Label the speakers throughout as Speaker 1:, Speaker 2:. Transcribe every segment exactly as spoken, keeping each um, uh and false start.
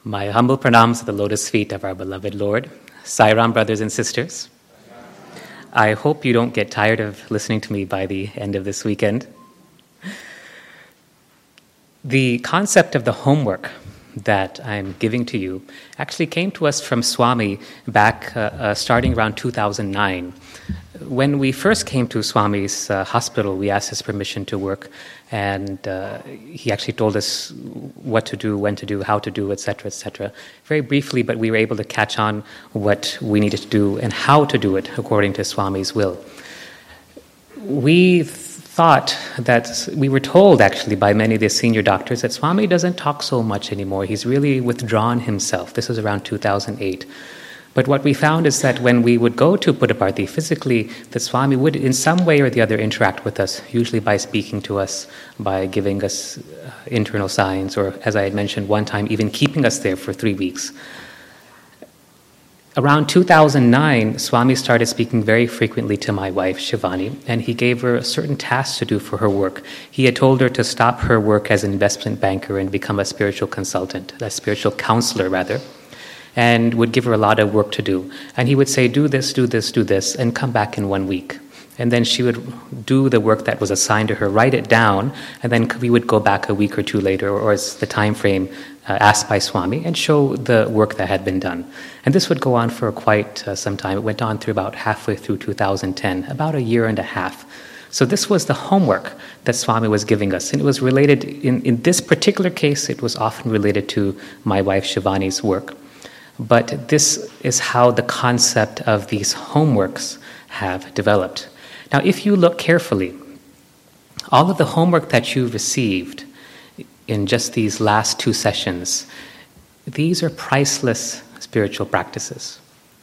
Speaker 1: My humble pranams at the lotus feet of our beloved Lord. Sai Ram, brothers and sisters. I hope you don't get tired of listening to me by the end of this weekend. The concept of the homework that I'm giving to you actually came to us from Swami back uh, uh, starting around two thousand nine. When we first came to Swami's uh, hospital, we asked his permission to work, and uh, he actually told us what to do, when to do, how to do, et cetera, et cetera. Very briefly, but we were able to catch on what we needed to do and how to do it according to Swami's will. We thought that, we were told actually by many of the senior doctors that Swami doesn't talk so much anymore. He's really withdrawn himself. This was around two thousand eight. But what we found is that when we would go to Puttaparthi physically, the Swami would in some way or the other interact with us, usually by speaking to us, by giving us uh, internal signs, or as I had mentioned one time, even keeping us there for three weeks. Around two thousand nine, Swami started speaking very frequently to my wife, Shivani, and he gave her certain tasks to do for her work. He had told her to stop her work as an investment banker and become a spiritual consultant, a spiritual counselor rather, and would give her a lot of work to do. And he would say, do this, do this, do this, and come back in one week. And then she would do the work that was assigned to her, write it down, and then we would go back a week or two later, or as the time frame uh, asked by Swami, and show the work that had been done. And this would go on for quite uh, some time. It went on through about halfway through two thousand ten, about a year and a half. So this was the homework that Swami was giving us. And it was related, in, in this particular case, it was often related to my wife Shivani's work. But this is how the concept of these homeworks have developed. Now, if you look carefully, all of the homework that you've received in just these last two sessions, these are priceless spiritual practices.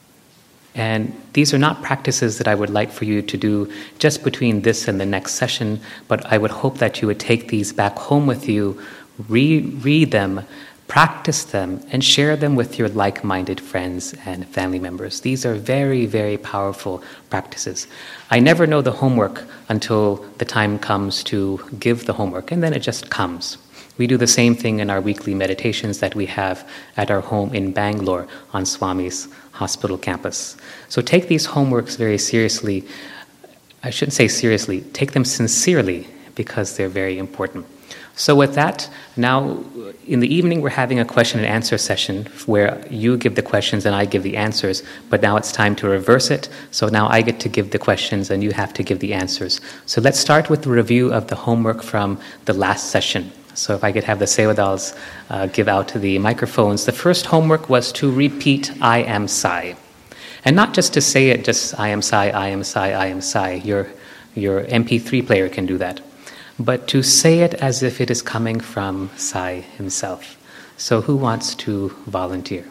Speaker 1: And these are not practices that I would like for you to do just between this and the next session, but I would hope that you would take these back home with you, reread them, practice them, and share them with your like-minded friends and family members. These are very, very powerful practices. I never know the homework until the time comes to give the homework, and then it just comes. We do the same thing in our weekly meditations that we have at our home in Bangalore on Swami's hospital campus. So take these homeworks very seriously. I shouldn't say seriously, take them sincerely, because they're very important. So with that, now in the evening we're having a question and answer session where you give the questions and I give the answers, but now it's time to reverse it. So now I get to give the questions and you have to give the answers. So let's start with the review of the homework from the last session. So if I could have the Sevadals uh, give out the microphones. The first homework was to repeat I am Sai. And not just to say it, just I am Sai, I am Sai, I am Sai. Your, your M P three player can do that. But to say it as if it is coming from Sai himself. So who wants to volunteer?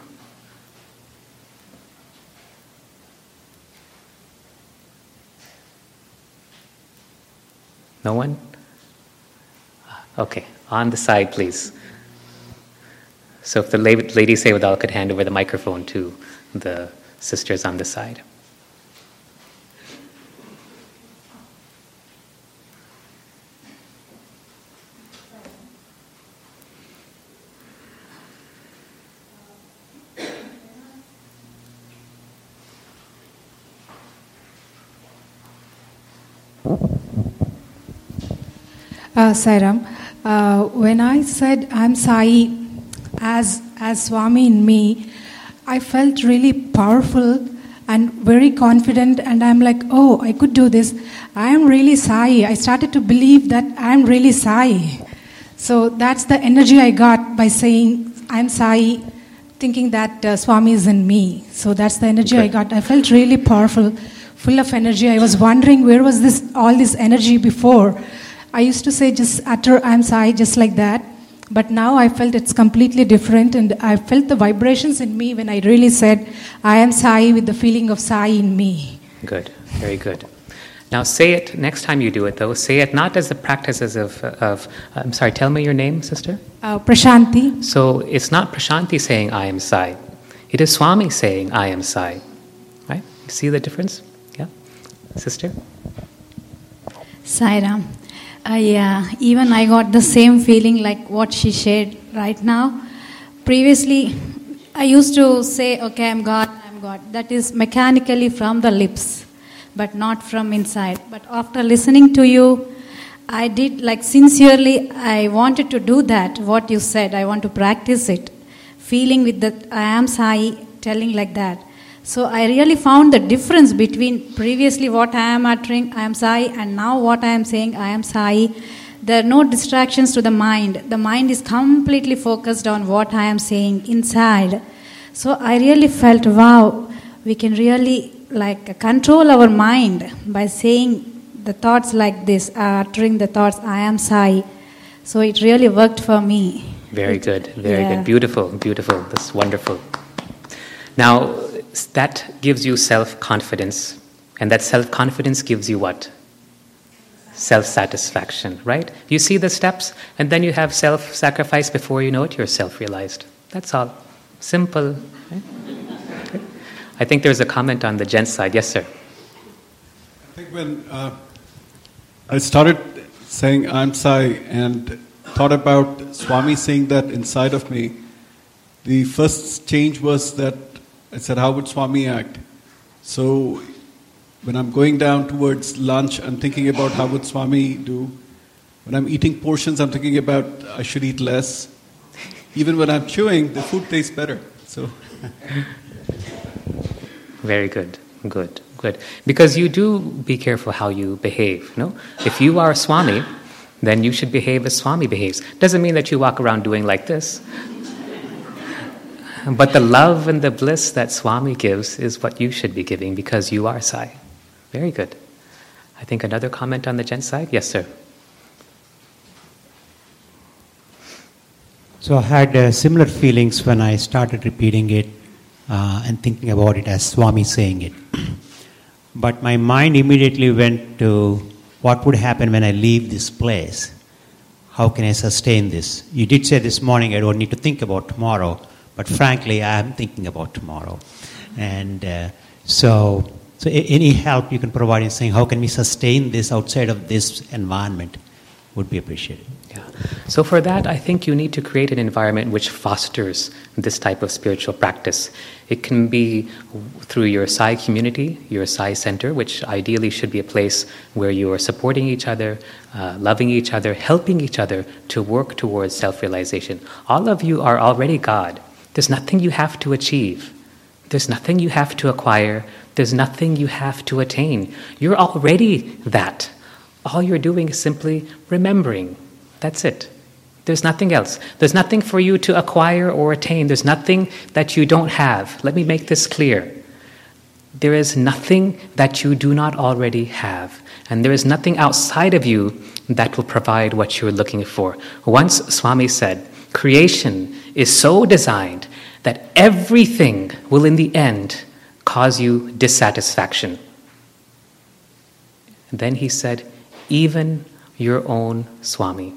Speaker 1: No one? Okay, on the side, please. So if the Lady Sevadal could hand over the microphone to the sisters on the side.
Speaker 2: Uh, Sairam, uh, when I said I'm Sai as, as Swami in me, I felt really powerful and very confident, and I'm like, oh, I could do this. I am really Sai. I started to believe that I'm really Sai. So that's the energy I got by saying I'm Sai, thinking that uh, Swami is in me. So that's the energy okay. I got. I felt really powerful, full of energy. I was wondering where was this all this energy before. I used to say just utter I'm Sai, just like that. But now I felt it's completely different, and I felt the vibrations in me when I really said I am Sai with the feeling of Sai in me.
Speaker 1: Good, very good. Now say it, next time you do it though, say it not as the practices of, of I'm sorry, tell me your name, sister?
Speaker 2: Uh, Prashanti.
Speaker 1: So it's not Prashanti saying I am Sai. It is Swami saying I am Sai. Right? You see the difference? Yeah? Sister?
Speaker 3: Sai Ram. I, uh, even I got the same feeling like what she shared right now. previously I used to say, okay, I'm God, I'm God. That is mechanically from the lips, but not from inside. But after listening to you, I did, like, sincerely, I wanted to do that, what you said. I want to practice it, feeling with the I am Sai, telling like that. So I really found the difference between previously what I am uttering, I am Sai, and now what I am saying, I am Sai. There are no distractions to the mind. The mind is completely focused on what I am saying inside. So I really felt, wow, we can really like control our mind by saying the thoughts like this, uh, uttering the thoughts, I am Sai. So it really worked for me.
Speaker 1: Very
Speaker 3: it,
Speaker 1: good, very
Speaker 3: yeah.
Speaker 1: good. Beautiful, beautiful. That's wonderful. Now, that gives you self-confidence. And that self-confidence gives you what? Self-satisfaction, right? You see the steps, and then you have self-sacrifice. Before you know it, you're self-realized. That's all. Simple. Right? Okay. I think there's a comment on the gents side. Yes, sir.
Speaker 4: I think when uh, I started saying I'm Sai and thought about Swami saying that inside of me, the first change was that I said, how would Swami act? So when I'm going down towards lunch, I'm thinking about how would Swami do. When I'm eating portions, I'm thinking about I should eat less. Even when I'm chewing, the food tastes better. So,
Speaker 1: very good, good, good. Because you do be careful how you behave. No, if you are Swami, then you should behave as Swami behaves. Doesn't mean that you walk around doing like this. But the love and the bliss that Swami gives is what you should be giving because you are Sai. Very good. I think another comment on the gent side? Yes, sir.
Speaker 5: So I had uh, similar feelings when I started repeating it uh, and thinking about it as Swami saying it. But my mind immediately went to what would happen when I leave this place. How can I sustain this? You did say this morning I don't need to think about tomorrow. But frankly, I am thinking about tomorrow. And uh, so so any help you can provide in saying how can we sustain this outside of this environment would be appreciated.
Speaker 1: Yeah. So for that, I think you need to create an environment which fosters this type of spiritual practice. It can be through your Sai community, your Sai center, which ideally should be a place where you are supporting each other, uh, loving each other, helping each other to work towards self-realization. All of you are already God. There's nothing you have to achieve. There's nothing you have to acquire. There's nothing you have to attain. You're already that. All you're doing is simply remembering. That's it. There's nothing else. There's nothing for you to acquire or attain. There's nothing that you don't have. Let me make this clear. There is nothing that you do not already have. And there is nothing outside of you that will provide what you're looking for. Once Swami said, creation is so designed that everything will in the end cause you dissatisfaction. And then he said, even your own Swami.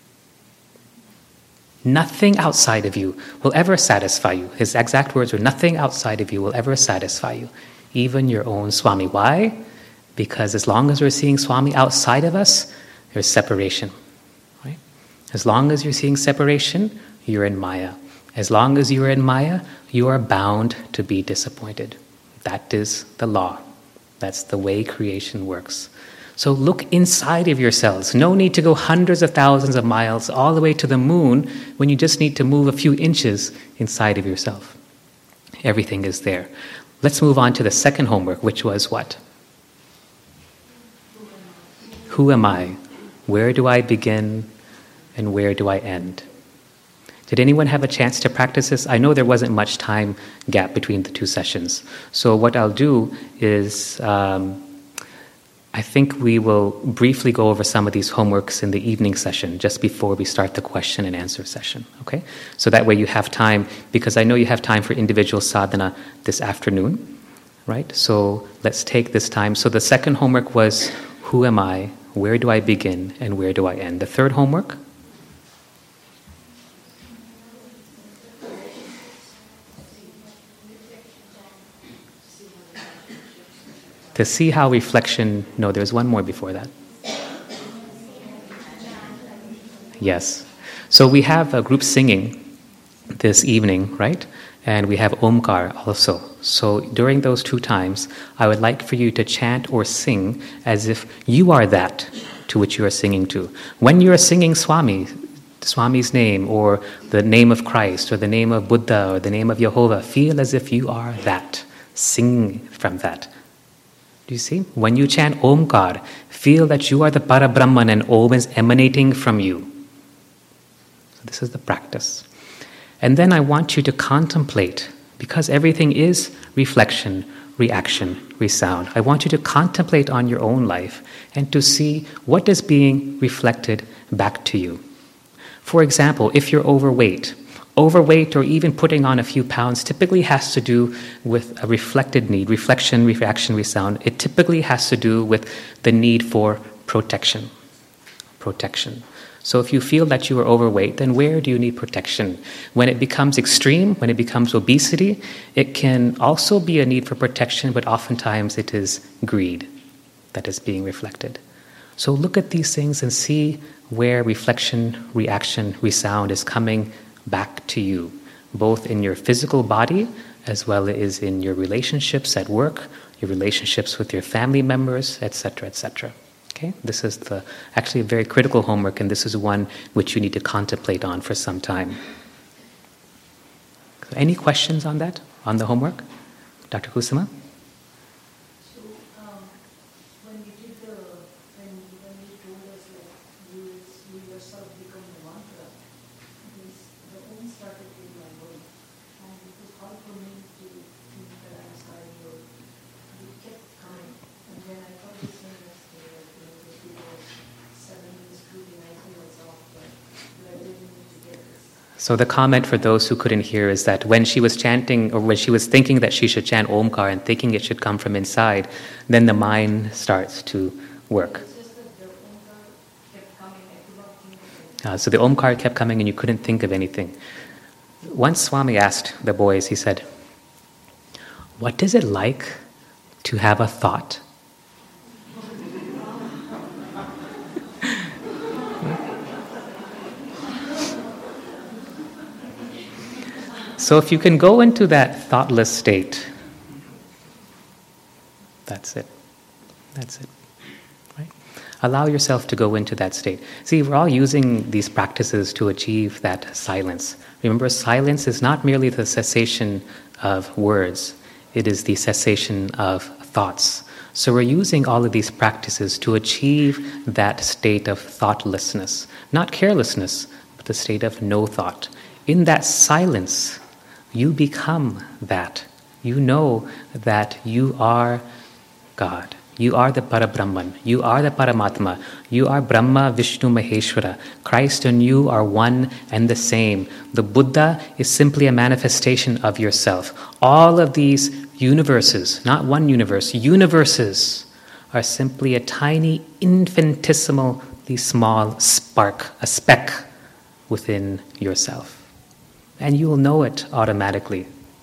Speaker 1: Nothing outside of you will ever satisfy you. His exact words were, nothing outside of you will ever satisfy you. Even your own Swami. Why? Because as long as we're seeing Swami outside of us, there's separation. Right? As long as you're seeing separation, you're in Maya. As long as you are in Maya, you are bound to be disappointed. That is the law. That's the way creation works. So look inside of yourselves. No need to go hundreds of thousands of miles all the way to the moon when you just need to move a few inches inside of yourself. Everything is there. Let's move on to the second homework, which was what? Who am I? Where do I begin and where do I end? Did anyone have a chance to practice this? I know there wasn't much time gap between the two sessions. So what I'll do is, um, I think we will briefly go over some of these homeworks in the evening session just before we start the question and answer session, okay? So that way you have time, because I know you have time for individual sadhana this afternoon, right? So let's take this time. So the second homework was, who am I? Where do I begin and where do I end? The third homework? To see how reflection... No, there's one more before that. Yes. So we have a group singing this evening, right? And we have Omkar also. So during those two times, I would like for you to chant or sing as if you are that to which you are singing to. When you are singing Swami, Swami's name, or the name of Christ, or the name of Buddha, or the name of Jehovah, feel as if you are that. Sing from that. Do you see? When you chant Omkar, feel that you are the Parabrahman and Om is emanating from you. So this is the practice. And then I want you to contemplate, because everything is reflection, reaction, resound. I want you to contemplate on your own life and to see what is being reflected back to you. For example, if you're overweight, overweight or even putting on a few pounds typically has to do with a reflected need, reflection, reaction, resound. It typically has to do with the need for protection. Protection. So if you feel that you are overweight, then where do you need protection? When it becomes extreme, when it becomes obesity, it can also be a need for protection, but oftentimes it is greed that is being reflected. So look at these things and see where reflection, reaction, resound is coming back to you, both in your physical body as well as in your relationships at work, your relationships with your family members, et cetera, et cetera. Okay, this is the actually a very critical homework, and this is one which you need to contemplate on for some time. Any questions on that, on the homework? Doctor Kusuma?
Speaker 6: So, um, when you did the, when, when you told us like you, you yourself become the mantra, this, the Om started in my mind, and it was hard for me to think that I'm sorry, or it kept coming, and then I thought this thing was
Speaker 1: So the comment for those who couldn't hear is that when she was chanting, or when she was thinking that she should chant Omkar and thinking it should come from inside, then the mind starts to work. Uh, so the Omkar kept coming and you couldn't think of anything. Once Swami asked the boys, he said, "What is it like to have a thought?" So if you can go into that thoughtless state, that's it. That's it. Right? Allow yourself to go into that state. See, we're all using these practices to achieve that silence. Remember, silence is not merely the cessation of words, it is the cessation of thoughts. So we're using all of these practices to achieve that state of thoughtlessness. Not carelessness, but the state of no thought. In that silence, you become that. You know that you are God. You are the Parabrahman. You are the Paramatma. You are Brahma, Vishnu, Maheshwara. Christ and you are one and the same. The Buddha is simply a manifestation of yourself. All of these universes, not one universe, universes are simply a tiny, infinitesimally small spark, a speck within yourself. And you will know it automatically. It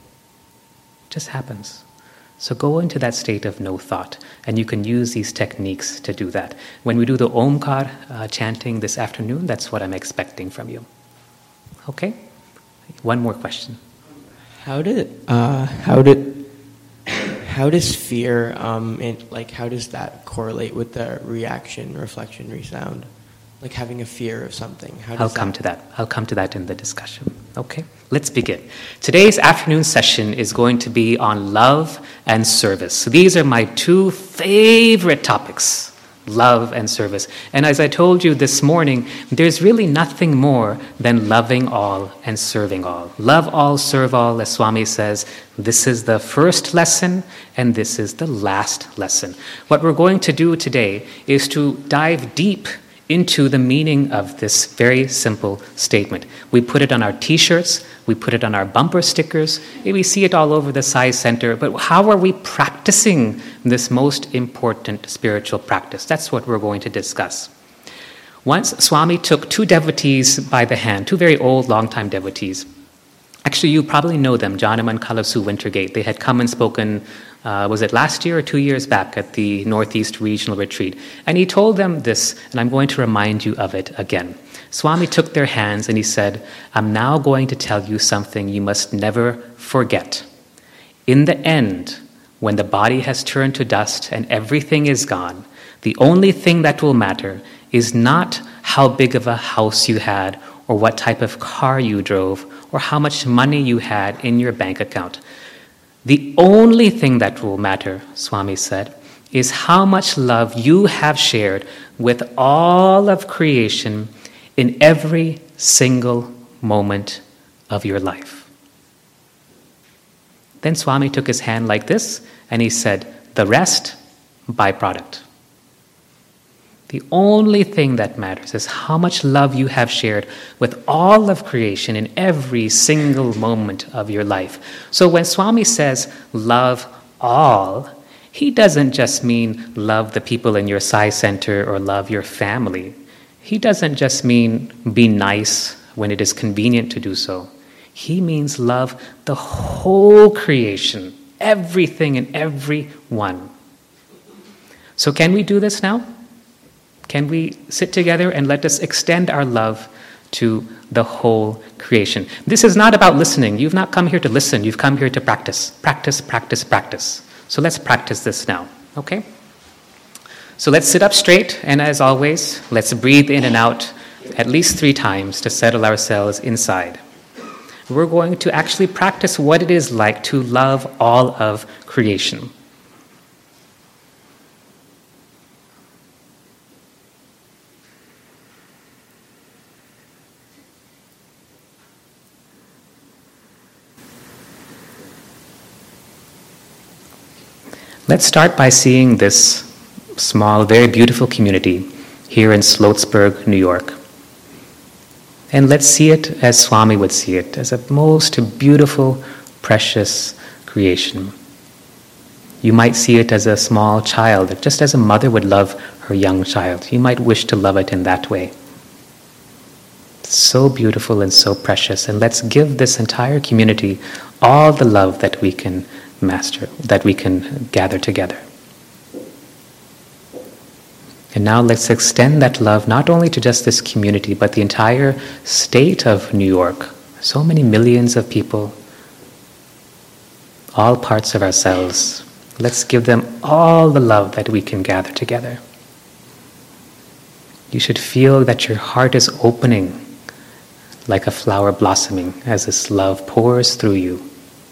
Speaker 1: just happens. So go into that state of no thought, and you can use these techniques to do that. When we do the Omkar uh, chanting this afternoon, that's what I'm expecting from you. Okay? One more question.
Speaker 7: How did uh, how did how does fear um and like how does that correlate with the reaction, reflection, resound? Like having a fear of something. How does
Speaker 1: I'll come that... to that. I'll come to that in the discussion. Okay, let's begin. Today's afternoon session is going to be on love and service. These are my two favorite topics, love and service. And as I told you this morning, there's really nothing more than loving all and serving all. Love all, serve all, as Swami says. This is the first lesson and this is the last lesson. What we're going to do today is to dive deep into the meaning of this very simple statement. We put it on our t-shirts, we put it on our bumper stickers, we see it all over the Sai Center, but how are we practicing this most important spiritual practice? That's what we're going to discuss. Once Swami took two devotees by the hand, two very old, long-time devotees, Actually, you probably know them, Janaman Kalasu Wintergate. They had come and spoken, uh, was it last year or two years back at the Northeast Regional Retreat? And he told them this, and I'm going to remind you of it again. Swami took their hands and he said, I'm now going to tell you something you must never forget. In the end, when the body has turned to dust and everything is gone, the only thing that will matter is not how big of a house you had or what type of car you drove or how much money you had in your bank account. The only thing that will matter, Swami said, is how much love you have shared with all of creation in every single moment of your life. Then Swami took his hand like this and he said, the rest, byproduct. The only thing that matters is how much love you have shared with all of creation in every single moment of your life. So when Swami says, love all, he doesn't just mean love the people in your Sai center or love your family. He doesn't just mean be nice when it is convenient to do so. He means love the whole creation, everything and everyone. So can we do this now? Can we sit together and let us extend our love to the whole creation? This is not about listening. You've not come here to listen. You've come here to practice. Practice, practice, practice. So let's practice this now, okay? So let's sit up straight, and as always, let's breathe in and out at least three times to settle ourselves inside. We're going to actually practice what it is like to love all of creation. Let's start by seeing this small, very beautiful community here in Sloatsburg, New York. And let's see it as Swami would see it, as a most beautiful, precious creation. You might see it as a small child, just as a mother would love her young child. You might wish to love it in that way. It's so beautiful and so precious, and let's give this entire community all the love that we can master, that we can gather together. And now let's extend that love not only to just this community, but the entire state of New York. So many millions of people, all parts of ourselves. Let's give them all the love that we can gather together. You should feel that your heart is opening like a flower blossoming as this love pours through you.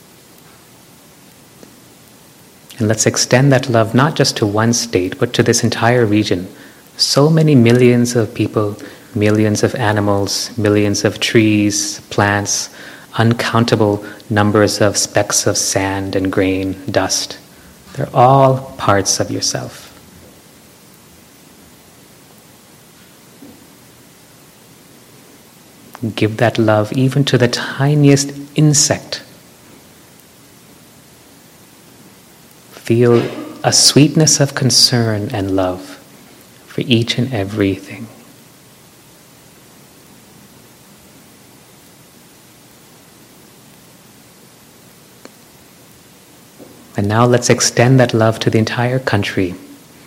Speaker 1: And let's extend that love not just to one state, but to this entire region. So many millions of people, millions of animals, millions of trees, plants, uncountable numbers of specks of sand and grain, dust. They're all parts of yourself. Give that love even to the tiniest insect. Feel a sweetness of concern and love for each and everything. And now let's extend that love to the entire country.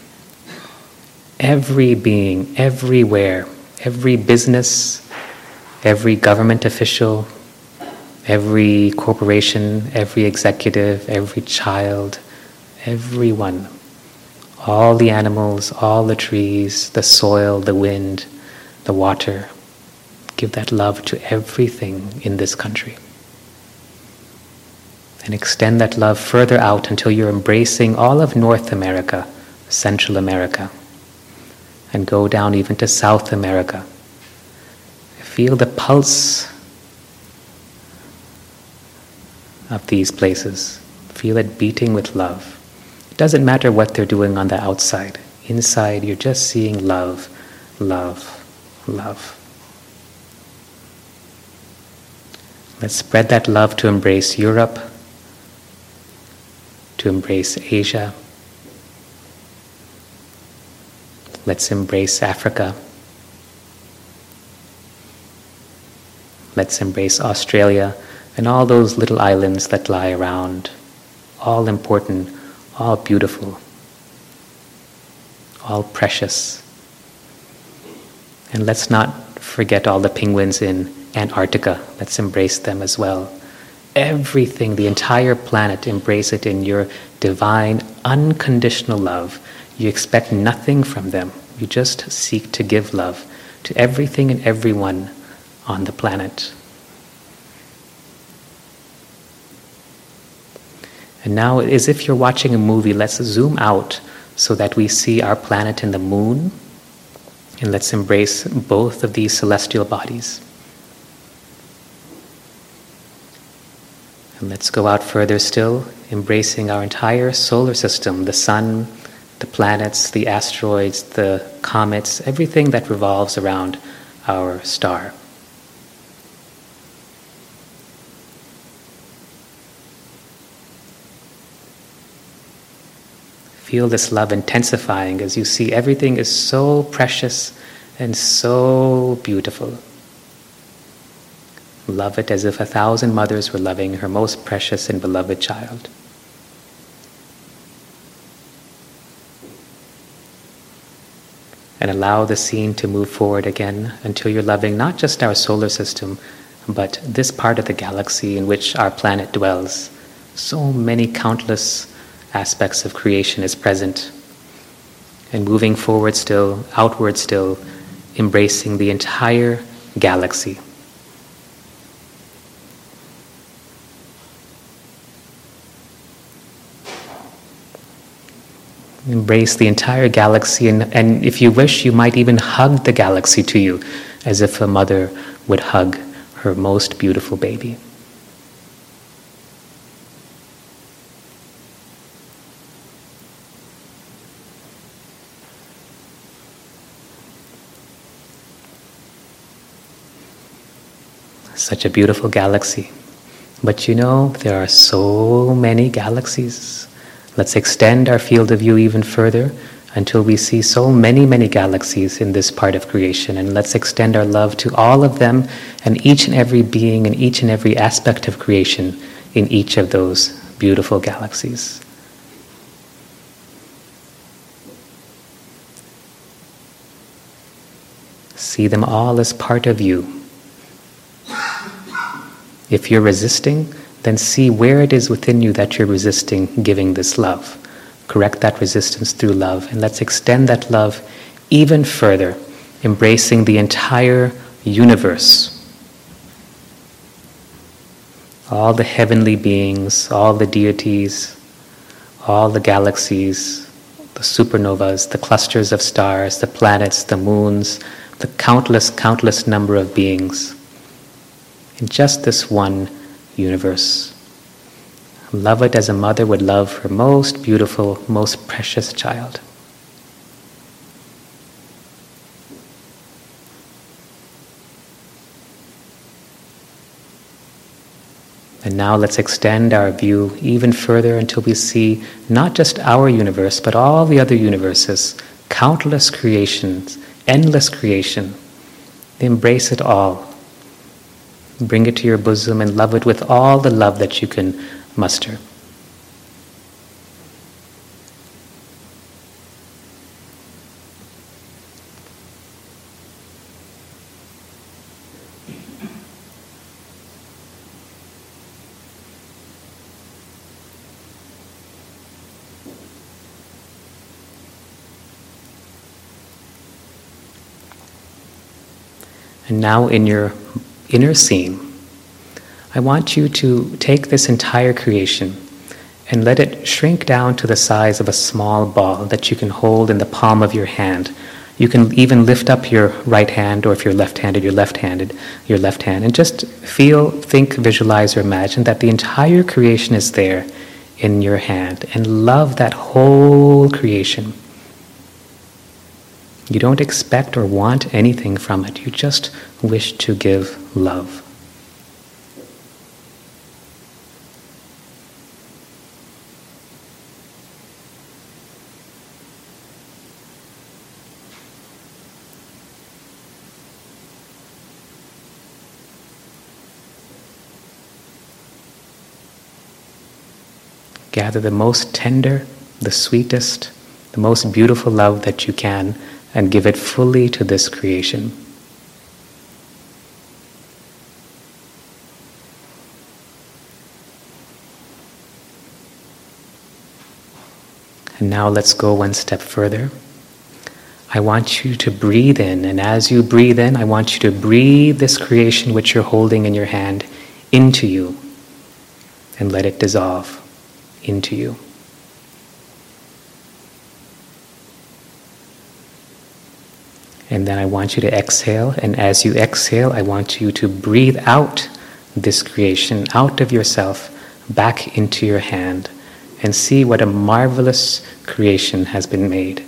Speaker 1: Every being, everywhere, every business, every government official, every corporation, every executive, every child, everyone, all the animals, all the trees, the soil, the wind, the water. Give that love to everything in this country. And extend that love further out until you're embracing all of North America, Central America, and go down even to South America. Feel the pulse of these places. Feel it beating with love. It doesn't matter what they're doing on the outside. Inside, you're just seeing love, love, love. Let's spread that love to embrace Europe, to embrace Asia. Let's embrace Africa. Let's embrace Australia and all those little islands that lie around, all important, all beautiful, all precious. And let's not forget all the penguins in Antarctica. Let's embrace them as well. Everything, the entire planet, embrace it in your divine, unconditional love. You expect nothing from them. You just seek to give love to everything and everyone on the planet. And now, as if you're watching a movie, let's zoom out so that we see our planet and the moon. And let's embrace both of these celestial bodies. And let's go out further still, embracing our entire solar system, the sun, the planets, the asteroids, the comets, everything that revolves around our star. Feel this love intensifying as you see everything is so precious and so beautiful. Love it as if a thousand mothers were loving her most precious and beloved child. And allow the scene to move forward again until you're loving not just our solar system, but this part of the galaxy in which our planet dwells. So many countless aspects of creation is present. And moving forward still, outward still, embracing the entire galaxy. Embrace the entire galaxy, and, and if you wish, you might even hug the galaxy to you, as if a mother would hug her most beautiful baby. Such a beautiful galaxy. But you know, there are so many galaxies. Let's extend our field of view even further until we see so many, many galaxies in this part of creation. And let's extend our love to all of them and each and every being and each and every aspect of creation in each of those beautiful galaxies. See them all as part of you. If you're resisting, then see where it is within you that you're resisting giving this love. Correct that resistance through love, and let's extend that love even further, embracing the entire universe. All the heavenly beings, all the deities, all the galaxies, the supernovas, the clusters of stars, the planets, the moons, the countless, countless number of beings in just this one universe. Love it as a mother would love her most beautiful, most precious child. And now let's extend our view even further until we see not just our universe, but all the other universes, countless creations, endless creation. Embrace it all. Bring it to your bosom and love it with all the love that you can muster. And now in your inner scene, I want you to take this entire creation and let it shrink down to the size of a small ball that you can hold in the palm of your hand. You can even lift up your right hand, or if you're left-handed, your left-handed, your left hand, and just feel, think, visualize, or imagine that the entire creation is there in your hand, and love that whole creation. You don't expect or want anything from it. You just wish to give love. gather the most tender, the sweetest, the most beautiful love that you can, and give it fully to this creation. And now let's go one step further. I want you to breathe in, and as you breathe in, I want you to breathe this creation which you're holding in your hand into you, and let it dissolve into you. And then I want you to exhale, and as you exhale, I want you to breathe out this creation out of yourself back into your hand, and see what a marvelous creation has been made.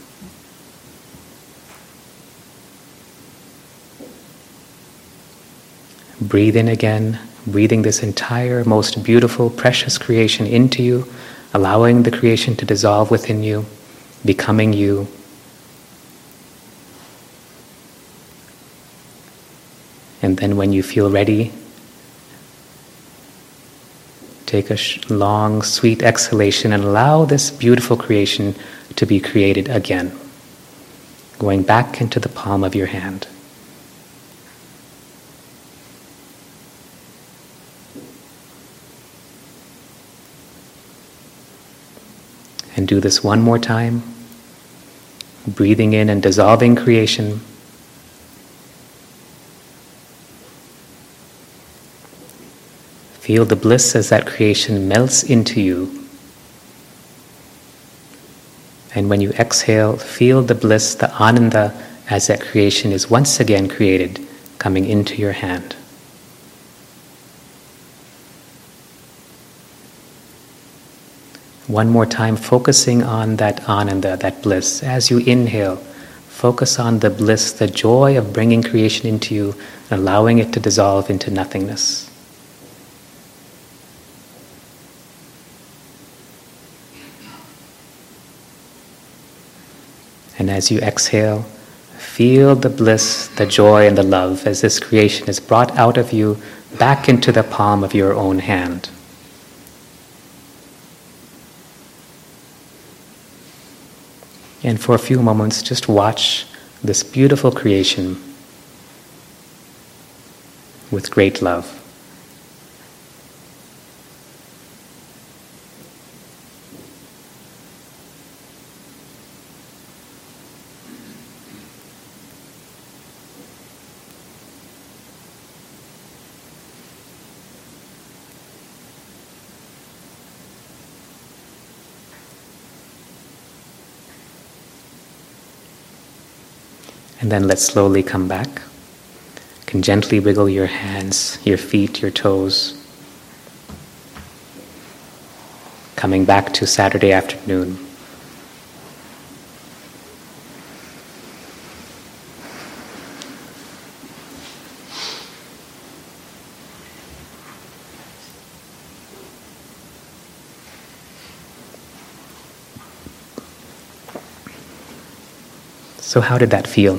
Speaker 1: Breathe in again, breathing this entire, most beautiful, precious creation into you, allowing the creation to dissolve within you, becoming you. And then when you feel ready, take a sh- long, sweet exhalation and allow this beautiful creation to be created again, going back into the palm of your hand. And do this one more time, breathing in and dissolving creation. Feel the bliss as that creation melts into you. And when you exhale, feel the bliss, the ananda, as that creation is once again created, coming into your hand. One more time, focusing on that ananda, that bliss. As you inhale, focus on the bliss, the joy of bringing creation into you, and allowing it to dissolve into nothingness. And as you exhale, feel the bliss, the joy, and the love as this creation is brought out of you back into the palm of your own hand. And for a few moments, just watch this beautiful creation with great love. And then let's slowly come back. You can gently wiggle your hands, your feet, your toes. Coming back to Saturday afternoon. So how did that feel?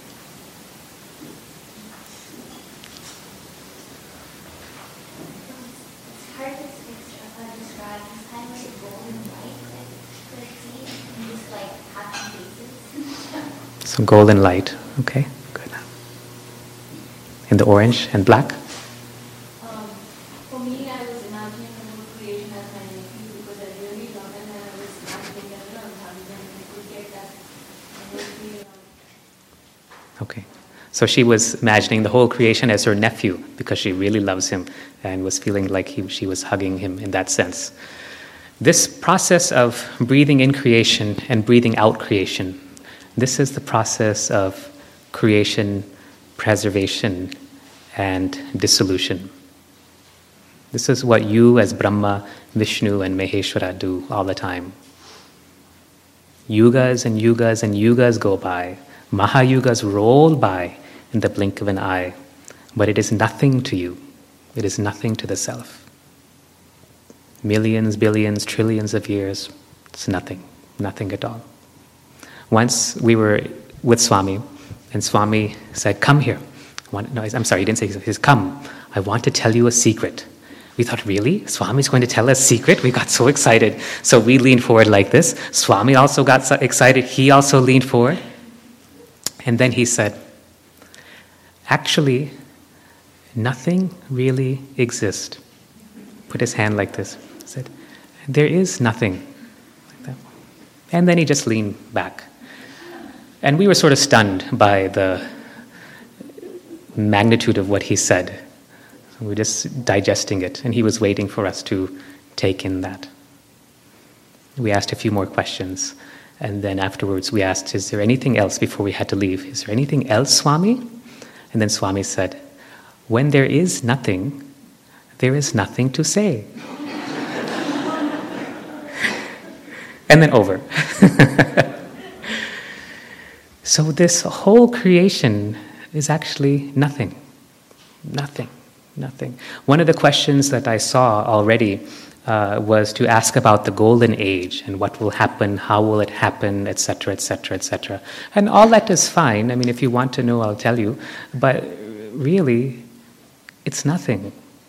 Speaker 1: So golden light, okay, good. In the orange and black?
Speaker 6: Um, for me, I was imagining the whole creation as my nephew because I really love him and I was imagining that I was having them and I could get that. I would be, um,
Speaker 1: Okay. So she was imagining the whole creation as her nephew because she really loves him and was feeling like he, she was hugging him in that sense. This process of breathing in creation and breathing out creation, this is the process of creation, preservation, and dissolution. This is what you as Brahma, Vishnu, and Maheshwara do all the time. Yugas and yugas and yugas go by. Mahayugas roll by in the blink of an eye. But it is nothing to you. It is nothing to the self. Millions, billions, trillions of years, it's nothing. Nothing at all. Once we were with Swami, and Swami said, "Come here." One, no, I'm sorry, he didn't say, he said, "Come, I want to tell you a secret. We thought, really? Swami's going to tell us secret? We got so excited. So we leaned forward like this. Swami also got so excited. He also leaned forward. And then he said, actually, nothing really exists. Put his hand like this. He said, there is nothing. Like that. And then he just leaned back. And we were sort of stunned by the magnitude of what he said. We were just digesting it, and he was waiting for us to take in that. We asked a few more questions, and then afterwards we asked, is there anything else before we had to leave? Is there anything else, Swami? And then Swami said, when there is nothing, there is nothing to say. And then over. So this whole creation is actually nothing. Nothing. Nothing. One of the questions that I saw already uh, was to ask about the golden age and what will happen, how will it happen, et cetera, et cetera, et cetera. And all that is fine. I mean, if you want to know, I'll tell you. But really, it's nothing.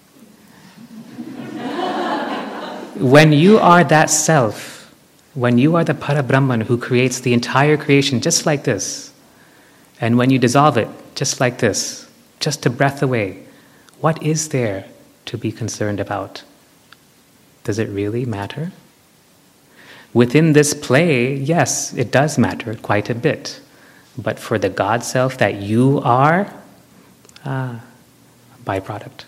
Speaker 1: When you are that self, when you are the Parabrahman who creates the entire creation just like this, and when you dissolve it just like this, just a breath away, what is there to be concerned about? Does it really matter? Within this play, yes, it does matter quite a bit. But for the God self that you are, ah, byproduct.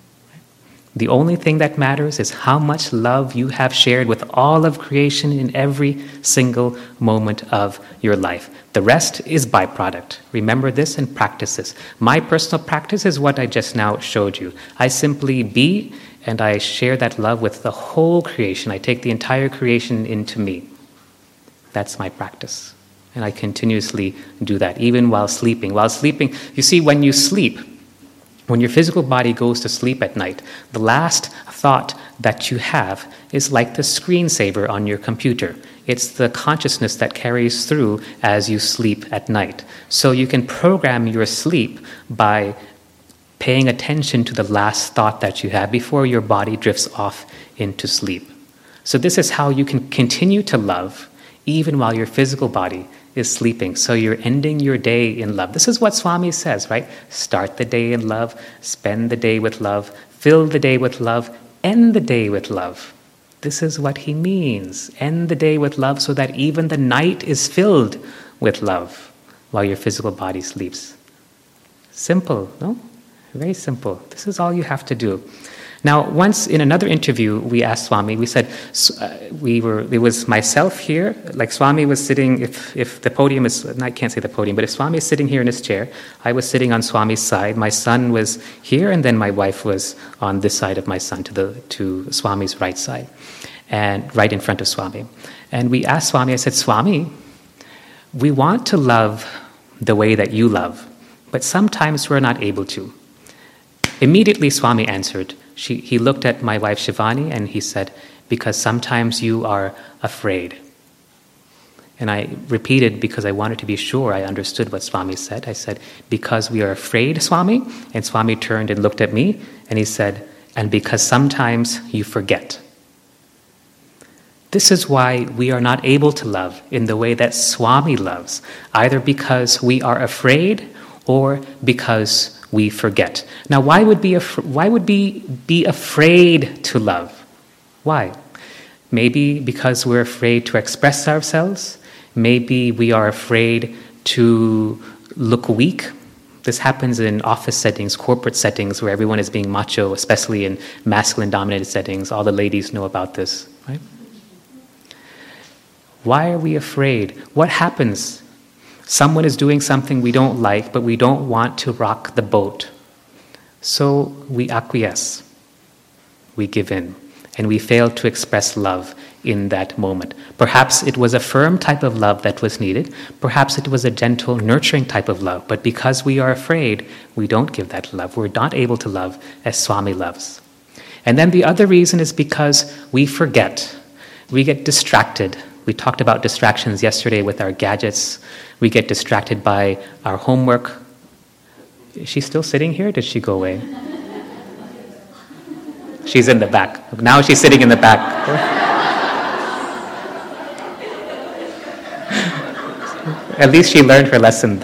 Speaker 1: The only thing that matters is how much love you have shared with all of creation in every single moment of your life. The rest is byproduct. Remember this and practice this. My personal practice is what I just now showed you. I simply be and I share that love with the whole creation. I take the entire creation into me. That's my practice. And I continuously do that, even while sleeping. While sleeping, you see, when you sleep, when your physical body goes to sleep at night, the last thought that you have is like the screensaver on your computer. It's the consciousness that carries through as you sleep at night. So you can program your sleep by paying attention to the last thought that you have before your body drifts off into sleep. So this is how you can continue to love even while your physical body is sleeping. So you're ending your day in love. This is what Swami says, right? Start the day in love, spend the day with love, fill the day with love, end the day with love. This is what he means. End the day with love so that even the night is filled with love while your physical body sleeps. Simple, no? Very simple. This is all you have to do. Now, once in another interview, we asked Swami, we said, uh, we were, it was myself here, like Swami was sitting, if, if the podium is, I can't say the podium, but if Swami is sitting here in his chair, I was sitting on Swami's side, my son was here, and then my wife was on this side of my son, to the to Swami's right side, and right in front of Swami. And we asked Swami, I said, Swami, we want to love the way that you love, but sometimes we're not able to. Immediately, Swami answered. She, he looked at my wife Shivani and he said, because sometimes you are afraid. And I repeated because I wanted to be sure I understood what Swami said. I said, because we are afraid, Swami? And Swami turned and looked at me and he said, and because sometimes you forget. This is why we are not able to love in the way that Swami loves, either because we are afraid or because we forget. Now, why would be af- why would we be afraid to love? Why? Maybe because we're afraid to express ourselves. Maybe we are afraid to look weak. This happens in office settings, corporate settings, where everyone is being macho, especially in masculine-dominated settings. All the ladies know about this, right? Why are we afraid? What happens? Someone is doing something we don't like, but we don't want to rock the boat. So we acquiesce, we give in, and we fail to express love in that moment. Perhaps it was a firm type of love that was needed. Perhaps it was a gentle, nurturing type of love. But because we are afraid, we don't give that love. We're not able to love as Swami loves. And then the other reason is because we forget. We get distracted. We talked about distractions yesterday with our gadgets. We get distracted by our homework. Is she still sitting here? Did she go away? She's in the back. Now she's sitting in the back. At least she learned her lesson.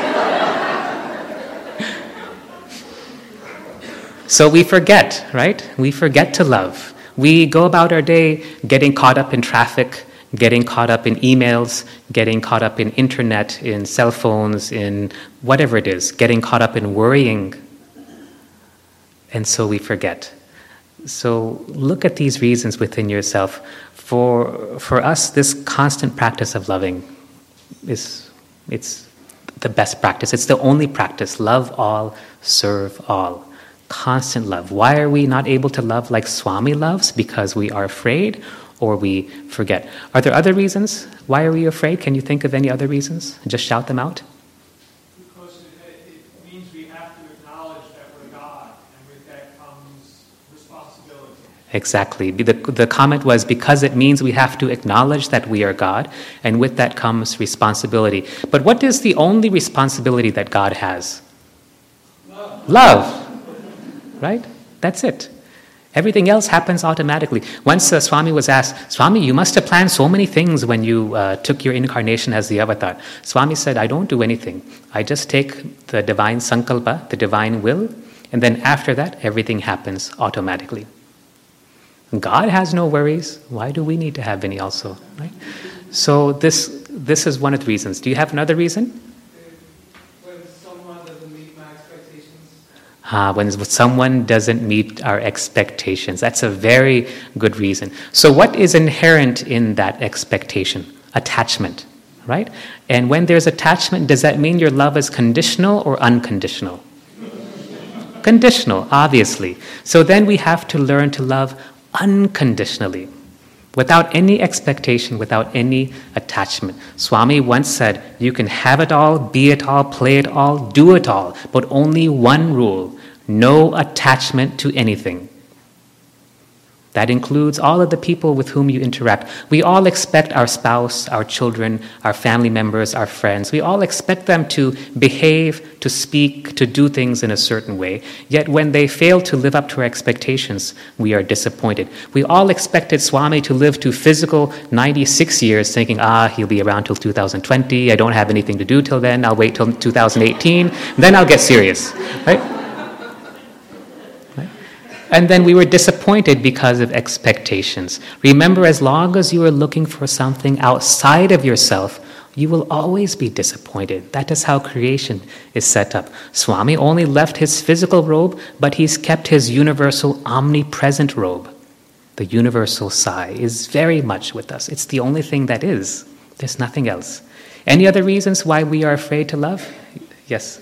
Speaker 1: So we forget, right? We forget to love. We go about our day getting caught up in traffic, getting caught up in emails, getting caught up in internet, in cell phones, in whatever it is, getting caught up in worrying. And so we forget. So look at these reasons within yourself. For, for us, this constant practice of loving is it's the best practice. It's the only practice. Love all, serve all. Constant love. Why are we not able to love like Swami loves? Because we are afraid or we forget. Are there other reasons? Why are we afraid? Can you think of any other reasons? Just shout them out.
Speaker 8: Because it, it means we have to acknowledge that we're God, and with that comes responsibility.
Speaker 1: Exactly. The, the comment was because it means we have to acknowledge that we are God, and with that comes responsibility. But what is the only responsibility that God has? Love. Love. Right? That's it. Everything else happens automatically. Once uh, Swami was asked, Swami, you must have planned so many things when you uh, took your incarnation as the avatar. Swami said, I don't do anything. I just take the divine sankalpa, the divine will, and then after that, everything happens automatically. God has no worries. Why do we need to have any also? Right? So this this is one of the reasons. Do you have another reason? Uh, when someone doesn't meet our expectations. That's a very good reason. So what is inherent in that expectation? Attachment, right? And when there's attachment, does that mean your love is conditional or unconditional? Conditional, obviously. So then we have to learn to love unconditionally, without any expectation, without any attachment. Swami once said, you can have it all, be it all, play it all, do it all, but only one rule: no attachment to anything. That includes all of the people with whom you interact. We all expect our spouse, our children, our family members, our friends, we all expect them to behave, to speak, to do things in a certain way. Yet when they fail to live up to our expectations, we are disappointed. We all expected Swami to live to physical ninety-six years, thinking, ah, he'll be around till two thousand twenty, I don't have anything to do till then, I'll wait till two thousand eighteen, then I'll get serious, right? And then we were disappointed because of expectations. Remember, as long as you are looking for something outside of yourself, you will always be disappointed. That is how creation is set up. Swami only left his physical robe, but he's kept his universal omnipresent robe. The universal Sai is very much with us. It's the only thing that is. There's nothing else. Any other reasons why we are afraid to love? Yes?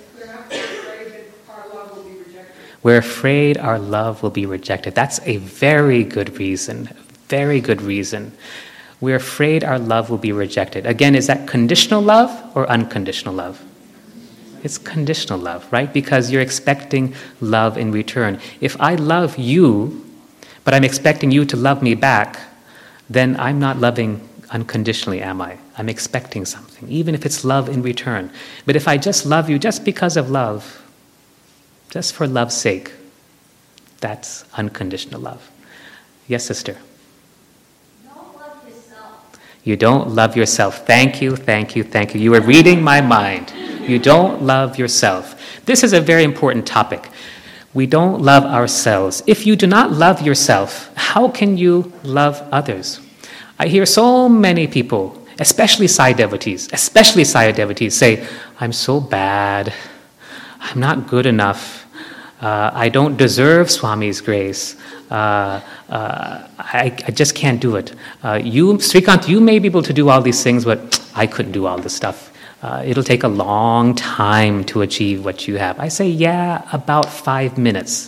Speaker 1: We're afraid our love will be rejected. That's a very good reason, very good reason. We're afraid our love will be rejected. Again, is that conditional love or unconditional love? It's conditional love, right? Because you're expecting love in return. If I love you, but I'm expecting you to love me back, then I'm not loving unconditionally, am I? I'm expecting something, even if it's love in return. But if I just love you just because of love, just for love's sake, that's unconditional love. Yes, sister?
Speaker 6: Don't love yourself.
Speaker 1: You don't love yourself. Thank you, thank you, thank you. You are reading my mind. You don't love yourself. This is a very important topic. We don't love ourselves. If you do not love yourself, how can you love others? I hear so many people, especially Sai devotees, especially Sai devotees say, I'm so bad, I'm not good enough, uh, I don't deserve Swami's grace, uh, uh, I, I just can't do it. Uh, you, Srikant, you may be able to do all these things, but I couldn't do all this stuff. Uh, it'll take a long time to achieve what you have. I say, yeah, about five minutes.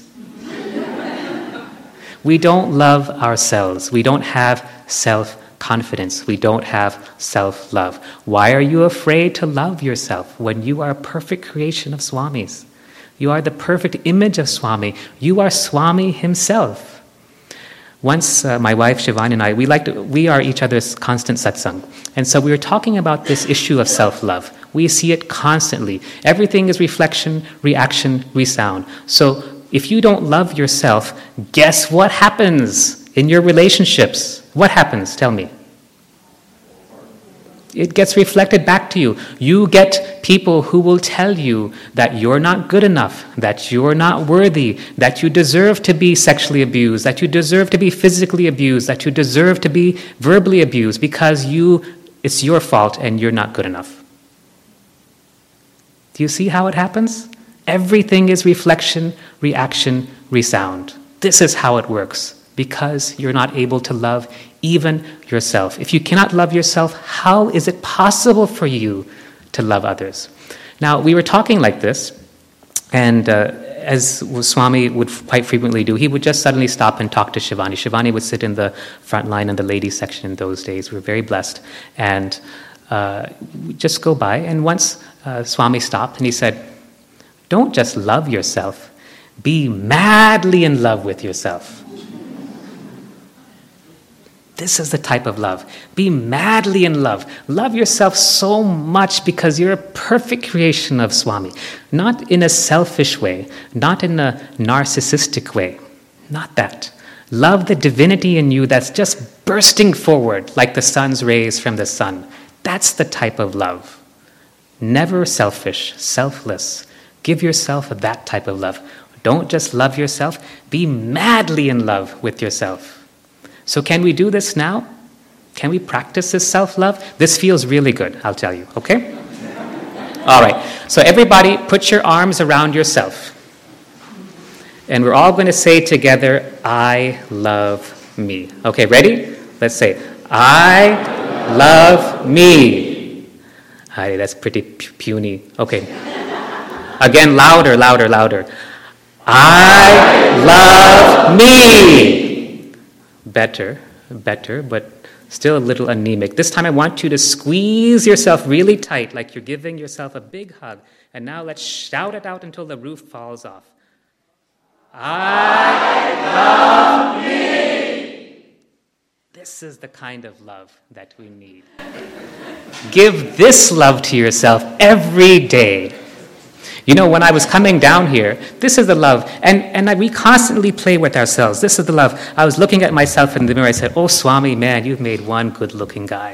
Speaker 1: We don't love ourselves. We don't have self-confidence. We don't have self-love. Why are you afraid to love yourself when you are a perfect creation of Swami's? You are the perfect image of Swami. You are Swami himself. Once uh, my wife Shivani and I, we like to, we are each other's constant satsang. And so we were talking about this issue of self-love. We see it constantly. Everything is reflection, reaction, resound. So if you don't love yourself, guess what happens in your relationships? What happens? Tell me. It gets reflected back to you. You get people who will tell you that you're not good enough, that you're not worthy, that you deserve to be sexually abused, that you deserve to be physically abused, that you deserve to be verbally abused because you, it's your fault and you're not good enough. Do you see how it happens? Everything is reflection, reaction, resound. This is how it works because you're not able to love even yourself. If you cannot love yourself, how is it possible for you to love others? Now, we were talking like this, and uh, as Swami would quite frequently do, he would just suddenly stop and talk to Shivani. Shivani would sit in the front line in the ladies section in those days. We were very blessed. And uh, we'd just go by, and once uh, Swami stopped and he said, "Don't just love yourself, be madly in love with yourself." This is the type of love. Be madly in love. Love yourself so much because you're a perfect creation of Swami. Not in a selfish way, not in a narcissistic way. Not that. Love the divinity in you that's just bursting forward like the sun's rays from the sun. That's the type of love. Never selfish, selfless. Give yourself that type of love. Don't just love yourself. Be madly in love with yourself. So can we do this now? Can we practice this self-love? This feels really good, I'll tell you, okay? All right, so everybody put your arms around yourself. And we're all going to say together, "I love me." Okay, ready? Let's say, "I love me." Hi, that's pretty puny. Okay. Again, louder, louder, louder. "I love me." Better, better, but still a little anemic. This time I want you to squeeze yourself really tight, like you're giving yourself a big hug. And now let's shout it out until the roof falls off. I love me. This is the kind of love that we need. Give this love to yourself every day. You know, when I was coming down here, this is the love. And, and I, we constantly play with ourselves. This is the love. I was looking at myself in the mirror. I said, "Oh, Swami, man, you've made one good-looking guy."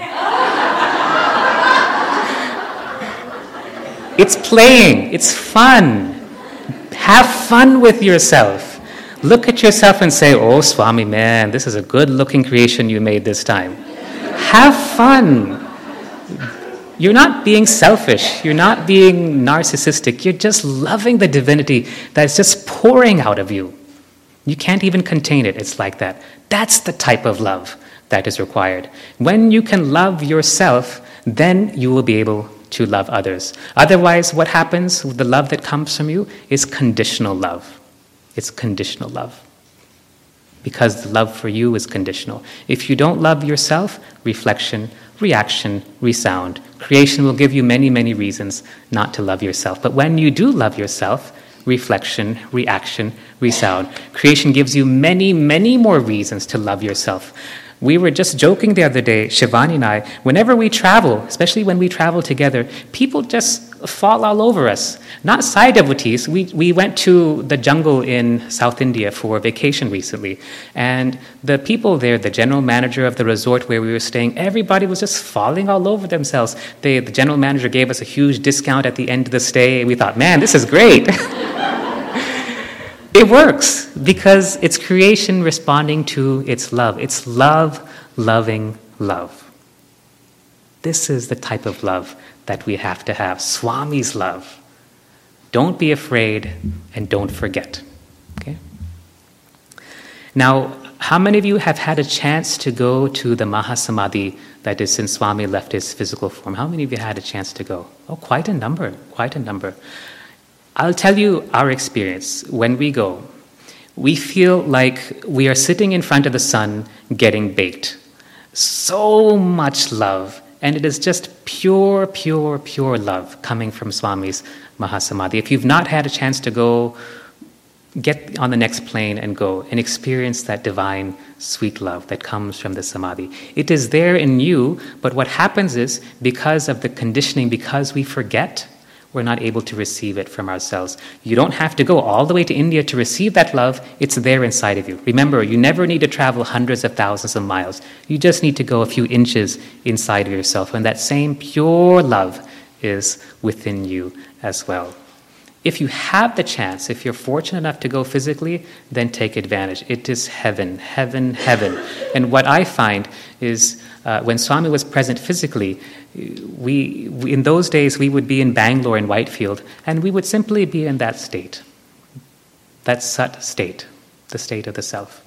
Speaker 1: It's playing. It's fun. Have fun with yourself. Look at yourself and say, "Oh, Swami, man, this is a good-looking creation you made this time." Have fun. You're not being selfish. You're not being narcissistic. You're just loving the divinity that's just pouring out of you. You can't even contain it. It's like that. That's the type of love that is required. When you can love yourself, then you will be able to love others. Otherwise, what happens with the love that comes from you is conditional love. It's conditional love. Because the love for you is conditional. If you don't love yourself, reflection, reaction, resound. Creation will give you many, many reasons not to love yourself. But when you do love yourself, reflection, reaction, resound. Creation gives you many, many more reasons to love yourself. We were just joking the other day, Shivani and I, whenever we travel, especially when we travel together, people just fall all over us. Not Sai devotees. We, we went to the jungle in South India for vacation recently, and the people there, the general manager of the resort where we were staying, everybody was just falling all over themselves. They, the general manager gave us a huge discount at the end of the stay, and we thought, man, this is great. It works because it's creation responding to its love. It's love, loving love. This is the type of love that we have to have. Swami's love. Don't be afraid and don't forget. Okay? Now, how many of you have had a chance to go to the Mahasamadhi that is since Swami left his physical form? How many of you had a chance to go? Oh, quite a number, quite a number. I'll tell you our experience. When we go, we feel like we are sitting in front of the sun getting baked. So much love. And it is just pure, pure, pure love coming from Swami's Mahasamadhi. If you've not had a chance to go, get on the next plane and go and experience that divine, sweet love that comes from the Samadhi. It is there in you, but what happens is, because of the conditioning, because we forget, we're not able to receive it from ourselves. You don't have to go all the way to India to receive that love. It's there inside of you. Remember, you never need to travel hundreds of thousands of miles. You just need to go a few inches inside of yourself, and that same pure love is within you as well. If you have the chance, if you're fortunate enough to go physically, then take advantage. It is heaven, heaven, heaven. And what I find is uh, when Swami was present physically, we, we in those days we would be in Bangalore in Whitefield, and we would simply be in that state, that Sat state, the state of the self.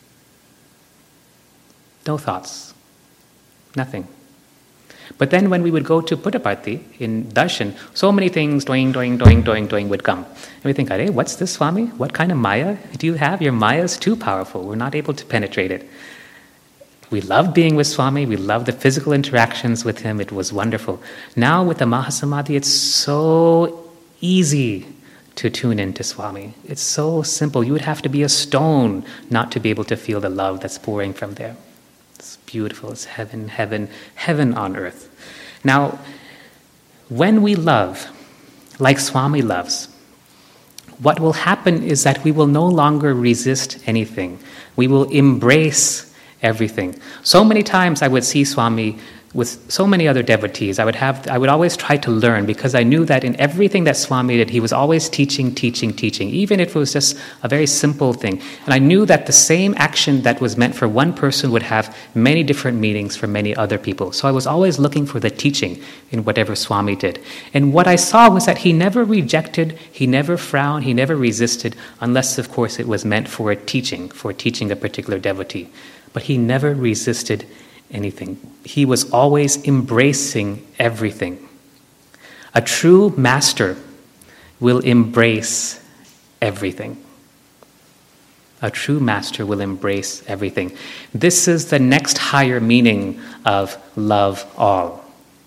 Speaker 1: No thoughts, nothing. But then when we would go to Puttaparthi in darshan, so many things, doing, doing, doing, doing, doing, would come. And we think, Are, what's this, Swami? What kind of Maya do you have? Your Maya is too powerful. We're not able to penetrate it. We loved being with Swami. We loved the physical interactions with him. It was wonderful. Now with the Mahasamadhi, it's so easy to tune into Swami. It's so simple. You would have to be a stone not to be able to feel the love that's pouring from there. It's beautiful. It's heaven, heaven, heaven on earth. Now, when we love, like Swami loves, what will happen is that we will no longer resist anything. We will embrace everything. So many times I would see Swami with so many other devotees. I would have, I would always try to learn, because I knew that in everything that Swami did, he was always teaching, teaching, teaching, even if it was just a very simple thing. And I knew that the same action that was meant for one person would have many different meanings for many other people. So I was always looking for the teaching in whatever Swami did. And what I saw was that he never rejected, he never frowned, he never resisted, unless, of course, it was meant for a teaching, for teaching a particular devotee. But he never resisted anything. He was always embracing everything. A true master will embrace everything. A true master will embrace everything. This is the next higher meaning of love all.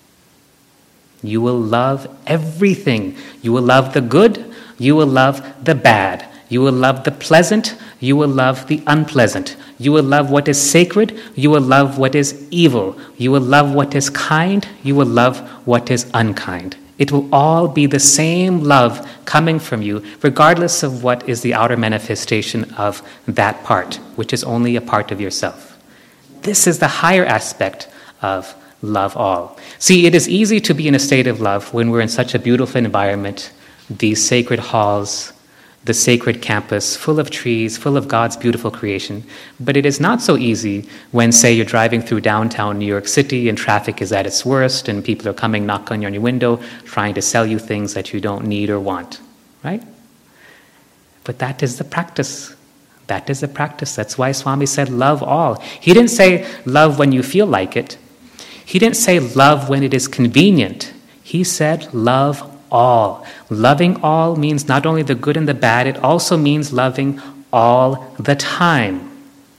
Speaker 1: You will love everything. You will love the good. You will love the bad. You will love the pleasant. You will love the unpleasant. You will love what is sacred. You will love what is evil. You will love what is kind. You will love what is unkind. It will all be the same love coming from you, regardless of what is the outer manifestation of that part, which is only a part of yourself. This is the higher aspect of love all. See, it is easy to be in a state of love when we're in such a beautiful environment, these sacred halls, the sacred campus, full of trees, full of God's beautiful creation. But it is not so easy when, say, you're driving through downtown New York City and traffic is at its worst and people are coming knocking on your window trying to sell you things that you don't need or want, right? But that is the practice. That is the practice. That's why Swami said love all. He didn't say love when you feel like it. He didn't say love when it is convenient. He said love all. Loving all means not only the good and the bad, it also means loving all the time.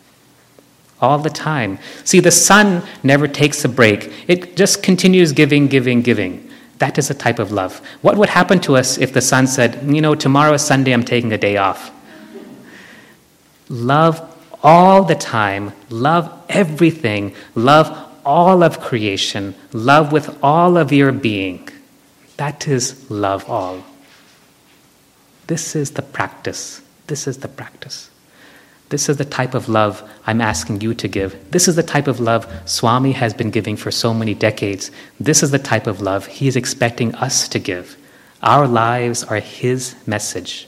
Speaker 1: All the time. See, the sun never takes a break. It just continues giving, giving, giving. That is a type of love. What would happen to us if the sun said, you know, tomorrow is Sunday, I'm taking a day off? Love all the time. Love everything. Love all of creation. Love with all of your being. That is love all. This is the practice. This is the practice. This is the type of love I'm asking you to give. This is the type of love Swami has been giving for so many decades. This is the type of love he is expecting us to give. Our lives are his message.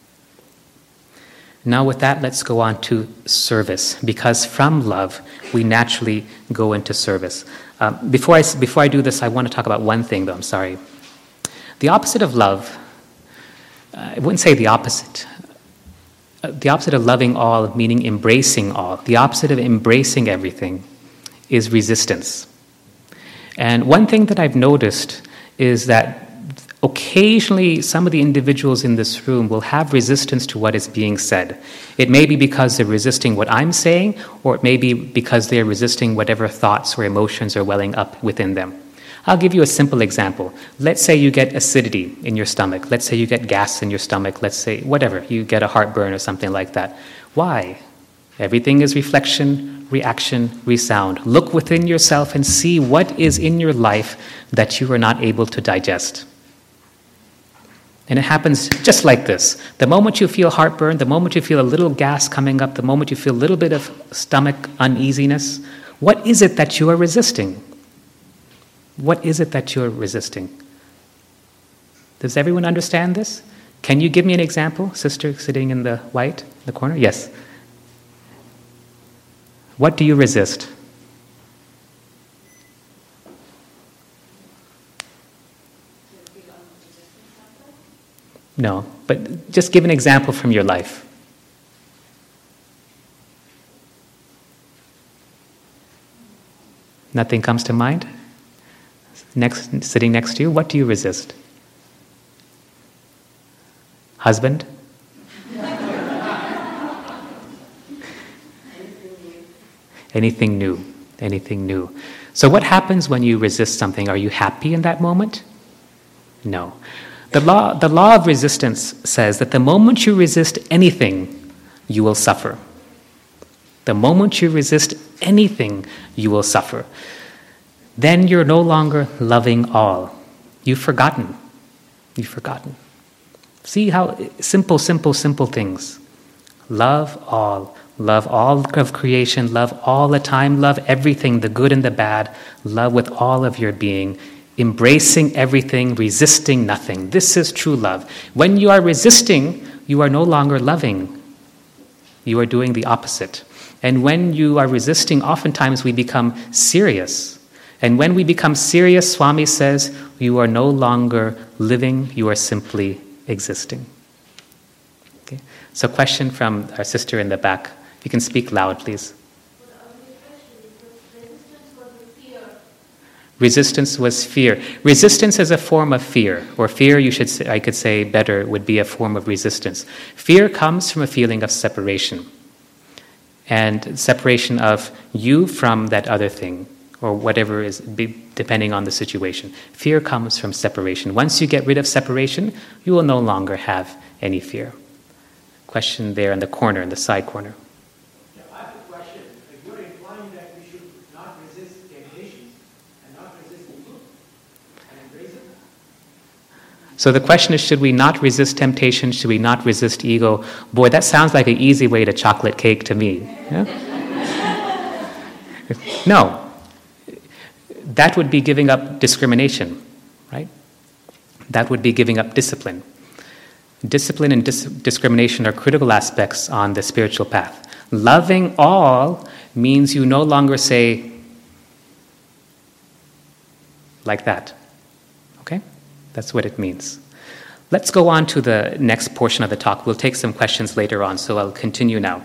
Speaker 1: Now with that, let's go on to service, because from love, we naturally go into service. Um, before I, before I do this, I want to talk about one thing, though. I'm sorry. The opposite of love, uh, I wouldn't say the opposite. Uh, the opposite of loving all, meaning embracing all. The opposite of embracing everything is resistance. And one thing that I've noticed is that occasionally some of the individuals in this room will have resistance to what is being said. It may be because they're resisting what I'm saying, or it may be because they're resisting whatever thoughts or emotions are welling up within them. I'll give you a simple example. Let's say you get acidity in your stomach. Let's say you get gas in your stomach. Let's say, whatever, you get a heartburn or something like that. Why? Everything is reflection, reaction, resound. Look within yourself and see what is in your life that you are not able to digest. And it happens just like this. The moment you feel heartburn, the moment you feel a little gas coming up, the moment you feel a little bit of stomach uneasiness, what is it that you are resisting? What is it that you're resisting? Does everyone understand this? Can you give me an example? Sister sitting in the white, in the corner? Yes. What do you resist? No, but just give an example from your life. Nothing comes to mind? Next, sitting next to you, what do you resist? Husband? Anything new. Anything new. So what happens when you resist something? Are you happy in that moment? No. The law, the law of resistance says that the moment you resist anything, you will suffer. The moment you resist anything, you will suffer. Then you're no longer loving all. You've forgotten. You've forgotten. See how simple, simple, simple things. Love all. Love all of creation. Love all the time. Love everything, the good and the bad. Love with all of your being. Embracing everything, resisting nothing. This is true love. When you are resisting, you are no longer loving. You are doing the opposite. And when you are resisting, oftentimes we become serious. And when we become serious, Swami says, you are no longer living, you are simply existing. Okay? So question from our sister in the back. You can speak loud, please. Resistance was fear. Resistance is a form of fear, or fear, you should say, I could say better, would be a form of resistance. Fear comes from a feeling of separation, and separation of you from that other thing, or whatever is, depending on the situation. Fear comes from separation. Once you get rid of separation, you will no longer have any fear. Question there in the corner, in the side corner. So the question is, should we not resist temptation? Should we not resist ego? Boy, that sounds like an easy way to chocolate cake to me. Yeah? No. That would be giving up discrimination, right? That would be giving up discipline. Discipline and dis- discrimination are critical aspects on the spiritual path. Loving all means you no longer say, like that. Okay? That's what it means. Let's go on to the next portion of the talk. We'll take some questions later on, so I'll continue now.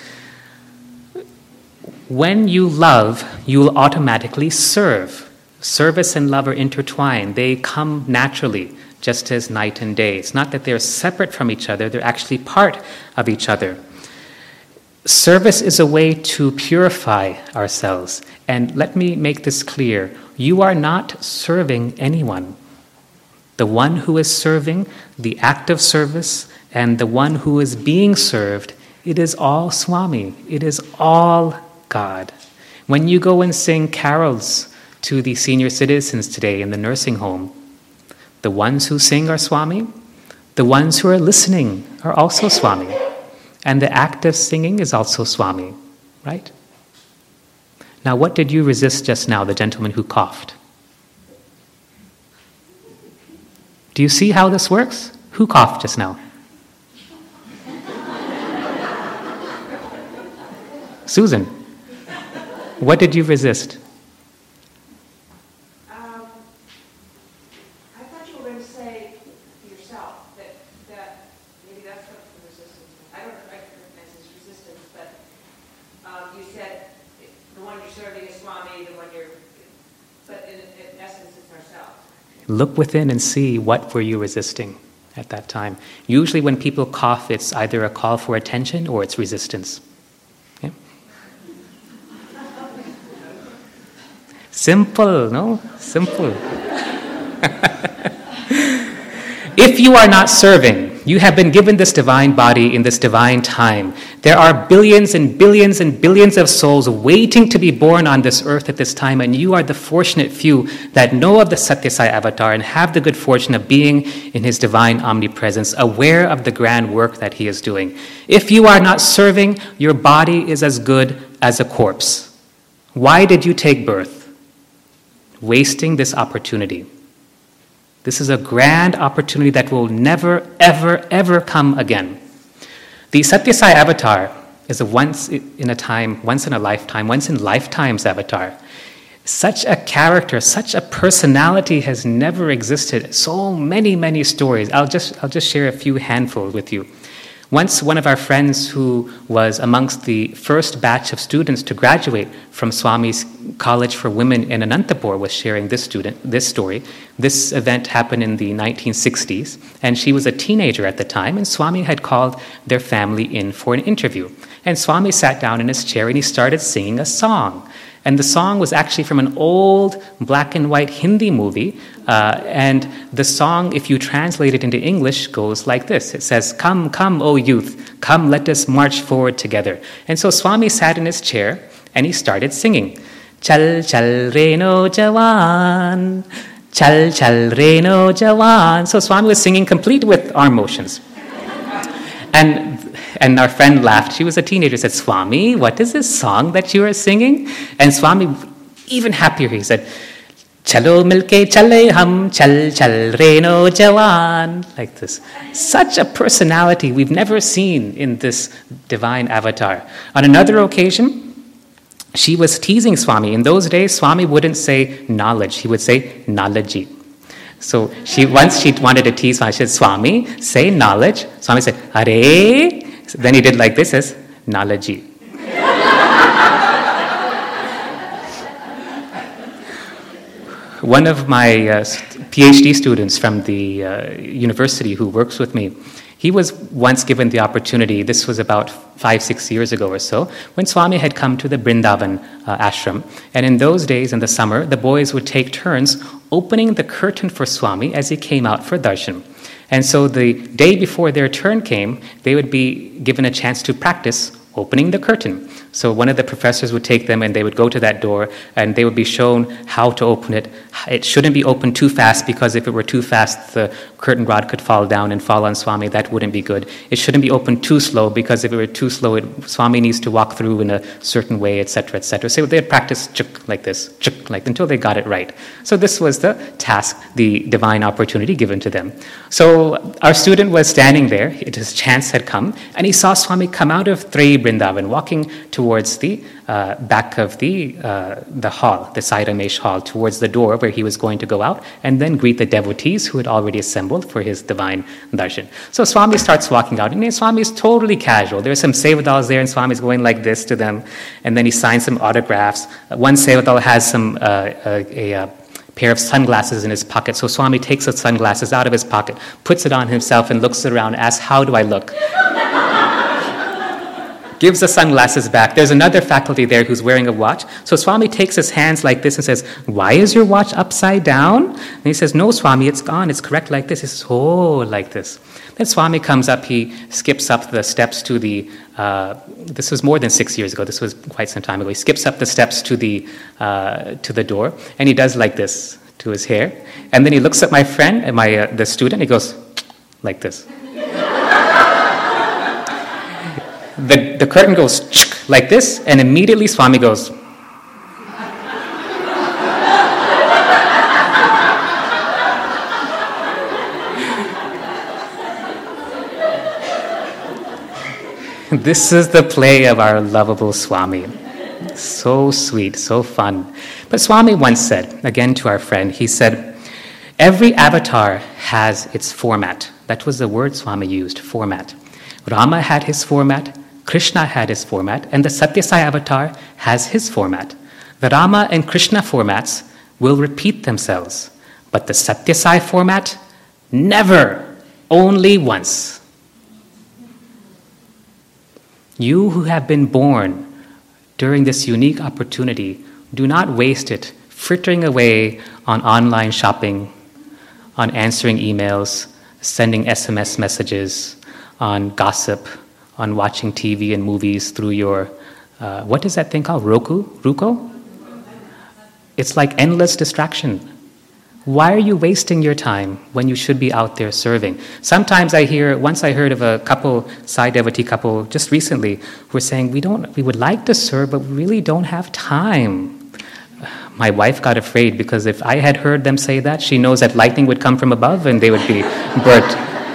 Speaker 1: When you love, you will automatically serve. Service and love are intertwined. They come naturally, just as night and day. It's not that they're separate from each other, they're actually part of each other. Service is a way to purify ourselves. And let me make this clear. You are not serving anyone. The one who is serving, the act of service, and the one who is being served, it is all Swami. It is all God. When you go and sing carols to the senior citizens today in the nursing home, the ones who sing are Swami. The ones who are listening are also Swami. And the act of singing is also Swami, right? Now, what did you resist just now, the gentleman who coughed? Do you see how this works? Who coughed just now? Susan, what did you resist?
Speaker 6: Um, I thought you were going to say yourself that, that maybe that's what the resistance is. I don't know if I can recognize this resistance, but um, you said the one you're serving is Swami, the one you're, but in, in essence it's ourselves.
Speaker 1: Look within and see what were you resisting at that time. Usually when people cough, it's either a call for attention or it's resistance. Okay? Simple, no? Simple. If you are not serving, You have been given this divine body in this divine time. There are billions and billions and billions of souls waiting to be born on this earth at this time, and you are the fortunate few that know of the Satya Sai avatar and have the good fortune of being in his divine omnipresence, aware of the grand work that he is doing. If you are not serving, your body is as good as a corpse. Why did you take birth? Wasting this opportunity. This is a grand opportunity that will never, ever, ever come again. The Satya Sai avatar is a once in a time, once in a lifetime, once in lifetimes avatar. Such a character, such a personality has never existed. So many, many stories. I'll just, I'll just share a few handfuls with you. Once one of our friends who was amongst the first batch of students to graduate from Swami's College for Women in Anantapur was sharing this student, this story. This event happened in the nineteen sixties, and she was a teenager at the time, and Swami had called their family in for an interview. And Swami sat down in his chair and he started singing a song. And the song was actually from an old black and white Hindi movie. Uh, and the song, if you translate it into English, goes like this. It says, "Come, come, O youth, come, let us march forward together." And so Swami sat in his chair and he started singing. Chal, chal, reno, jawan. Chal, chal, reno, jawan. So Swami was singing complete with arm motions. And And our friend laughed. She was a teenager, said, "Swami, what is this song that you are singing?" And Swami, even happier, he said, "Chalo milke chale hum, chal chal reno jawan." Like this. Such a personality we've never seen in this divine avatar. On another occasion, she was teasing Swami. In those days, Swami wouldn't say knowledge. He would say knowledge. So she once she wanted to tease Swami. She said, "Swami, say knowledge." Swami said, "Are." Then he did like this as Nalaji. One of my uh, PhD students from the uh, university who works with me, he was once given the opportunity, this was about five, six years ago or so, when Swami had come to the Brindavan uh, ashram. And in those days, in the summer, the boys would take turns opening the curtain for Swami as he came out for darshan. And so the day before their turn came, they would be given a chance to practice opening the curtain. So one of the professors would take them and they would go to that door and they would be shown how to open it. It shouldn't be opened too fast, because if it were too fast, the curtain rod could fall down and fall on Swami. That wouldn't be good. It shouldn't be opened too slow, because if it were too slow, it, Swami needs to walk through in a certain way, et cetera, et cetera. So they'd practice chuk like this, chuk like, until they got it right. So this was the task, the divine opportunity given to them. So our student was standing there. His chance had come, and he saw Swami come out of Trei Brindavan, walking towards the uh, back of the uh, the hall, the Sai Ramesh hall, towards the door where he was going to go out and then greet the devotees who had already assembled for his divine darshan. So Swami starts walking out, and Swami is totally casual. There are some sevadals there, and Swami is going like this to them, and then he signs some autographs. Uh, one sevadal has some uh, a, a, a pair of sunglasses in his pocket, so Swami takes the sunglasses out of his pocket, puts it on himself, and looks around, asks, "How do I look?" Gives the sunglasses back. There's another faculty there who's wearing a watch. So Swami takes his hands like this and says, "Why is your watch upside down?" And he says, "No, Swami, it's gone. It's correct like this." He says, "Oh, like this." Then Swami comes up. He skips up the steps to the, uh, this was more than six years ago. This was quite some time ago. He skips up the steps to the, uh, to the door, and he does like this to his hair. And then he looks at my friend, and my, uh, the student, he goes like this. The, the curtain goes like this, and immediately Swami goes. This is the play of our lovable Swami. So sweet, so fun. But Swami once said, again to our friend, he said, "Every avatar has its format." That was the word Swami used, format. Rama had his format, Krishna had his format, and the Satya Sai avatar has his format. The Rama and Krishna formats will repeat themselves, but the Satya Sai format, never, only once. You who have been born during this unique opportunity, do not waste it frittering away on online shopping, on answering emails, sending S M S messages, on gossip, on watching T V and movies through your, uh, what is that thing called, Roku? Ruko? It's like endless distraction. Why are you wasting your time when you should be out there serving? Sometimes I hear, once I heard of a couple, Sai devotee couple, just recently, who were saying, we don't, we would like to serve, but we really don't have time. My wife got afraid because if I had heard them say that, she knows that lightning would come from above and they would be burnt.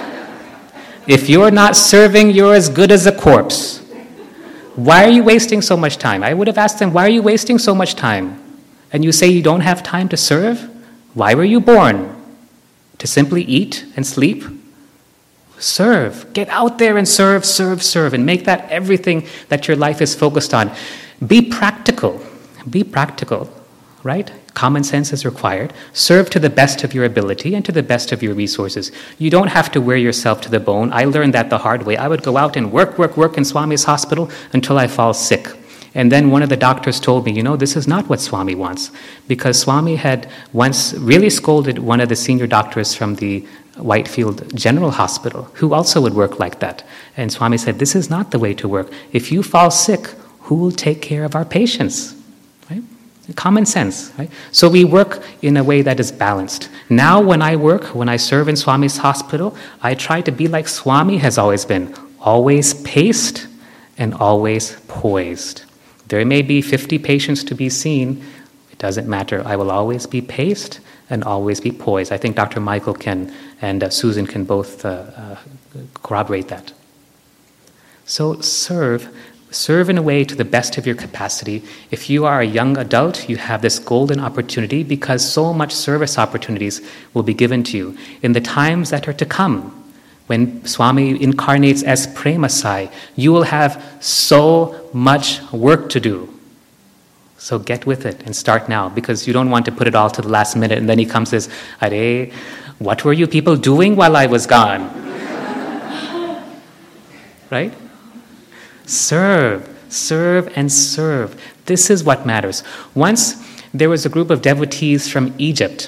Speaker 1: If you're not serving, you're as good as a corpse. Why are you wasting so much time? I would have asked them, why are you wasting so much time? And you say you don't have time to serve? Why were you born? To simply eat and sleep? Serve. Get out there and serve, serve, serve, and make that everything that your life is focused on. Be practical. Be practical, right? Common sense is required. Serve to the best of your ability and to the best of your resources. You don't have to wear yourself to the bone. I learned that the hard way. I would go out and work, work, work in Swami's hospital until I fall sick. And then one of the doctors told me, you know, this is not what Swami wants. Because Swami had once really scolded one of the senior doctors from the Whitefield General Hospital, who also would work like that. And Swami said, this is not the way to work. If you fall sick, who will take care of our patients? Right? Common sense, right? So we work in a way that is balanced. Now when I work, when I serve in Swami's hospital, I try to be like Swami has always been, always paced and always poised. There may be fifty patients to be seen. It doesn't matter. I will always be paced and always be poised. I think Doctor Michael can and uh, Susan can both uh, uh, corroborate that. So serve. Serve in a way to the best of your capacity. If you are a young adult, you have this golden opportunity because so much service opportunities will be given to you. In the times that are to come, when Swami incarnates as Premasai, you will have so much work to do. So get with it and start now, because you don't want to put it all to the last minute and then he comes and says, Are, what were you people doing while I was gone? Right? Serve, serve and serve. This is what matters. Once there was a group of devotees from Egypt,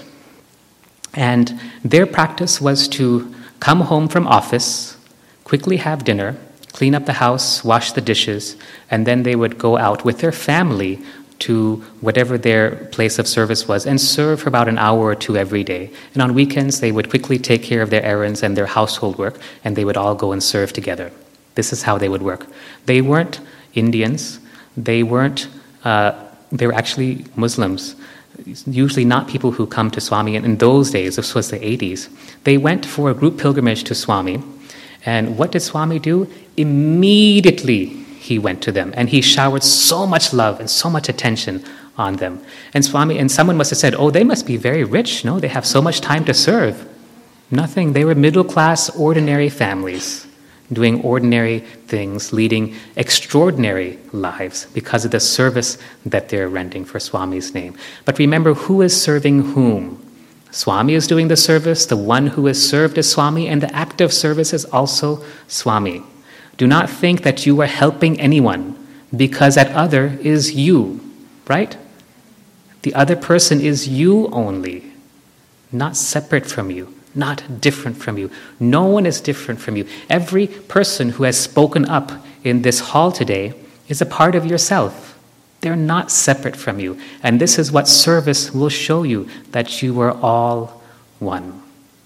Speaker 1: and their practice was to come home from office, quickly have dinner, clean up the house, wash the dishes, and then they would go out with their family to whatever their place of service was and serve for about an hour or two every day. And on weekends, they would quickly take care of their errands and their household work, and they would all go and serve together. This is how they would work. They weren't Indians. They weren't, uh, they were actually Muslims. Usually not people who come to Swami. And in those days, this was the eighties, they went for a group pilgrimage to Swami. And what did Swami do? Immediately he went to them. And he showered so much love and so much attention on them. And Swami, and someone must have said, oh, they must be very rich. No, they have so much time to serve. Nothing. They were middle-class, ordinary families, doing ordinary things, leading extraordinary lives because of the service that they're rendering for Swami's name. But remember, who is serving whom? Swami is doing the service, the one who is served is Swami, and the act of service is also Swami. Do not think that you are helping anyone because that other is you, right? The other person is you only, not separate from you. Not different from you. No one is different from you. Every person who has spoken up in this hall today is a part of yourself. They're not separate from you. And this is what service will show you, that you are all one.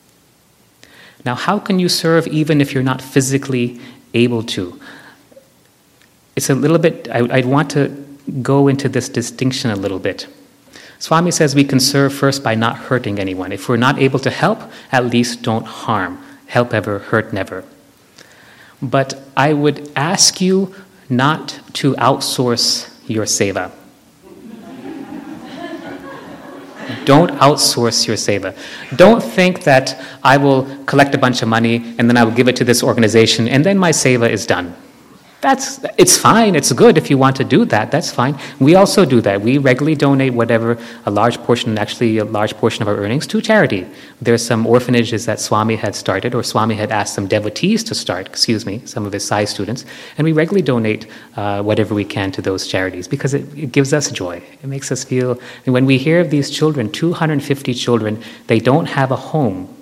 Speaker 1: Now, how can you serve even if you're not physically able to? It's a little bit, I, I'd want to go into this distinction a little bit. Swami says we can serve first by not hurting anyone. If we're not able to help, at least don't harm. Help ever, hurt never. But I would ask you not to outsource your seva. Don't outsource your seva. Don't think that I will collect a bunch of money and then I will give it to this organization and then my seva is done. That's, it's fine, it's good if you want to do that, that's fine. We also do that. We regularly donate whatever, a large portion, actually a large portion of our earnings to charity. There's some orphanages that Swami had started, or Swami had asked some devotees to start, excuse me, some of his Sai students, and we regularly donate uh, whatever we can to those charities because it, it gives us joy. It makes us feel, and when we hear of these children, two hundred fifty children, they don't have a home.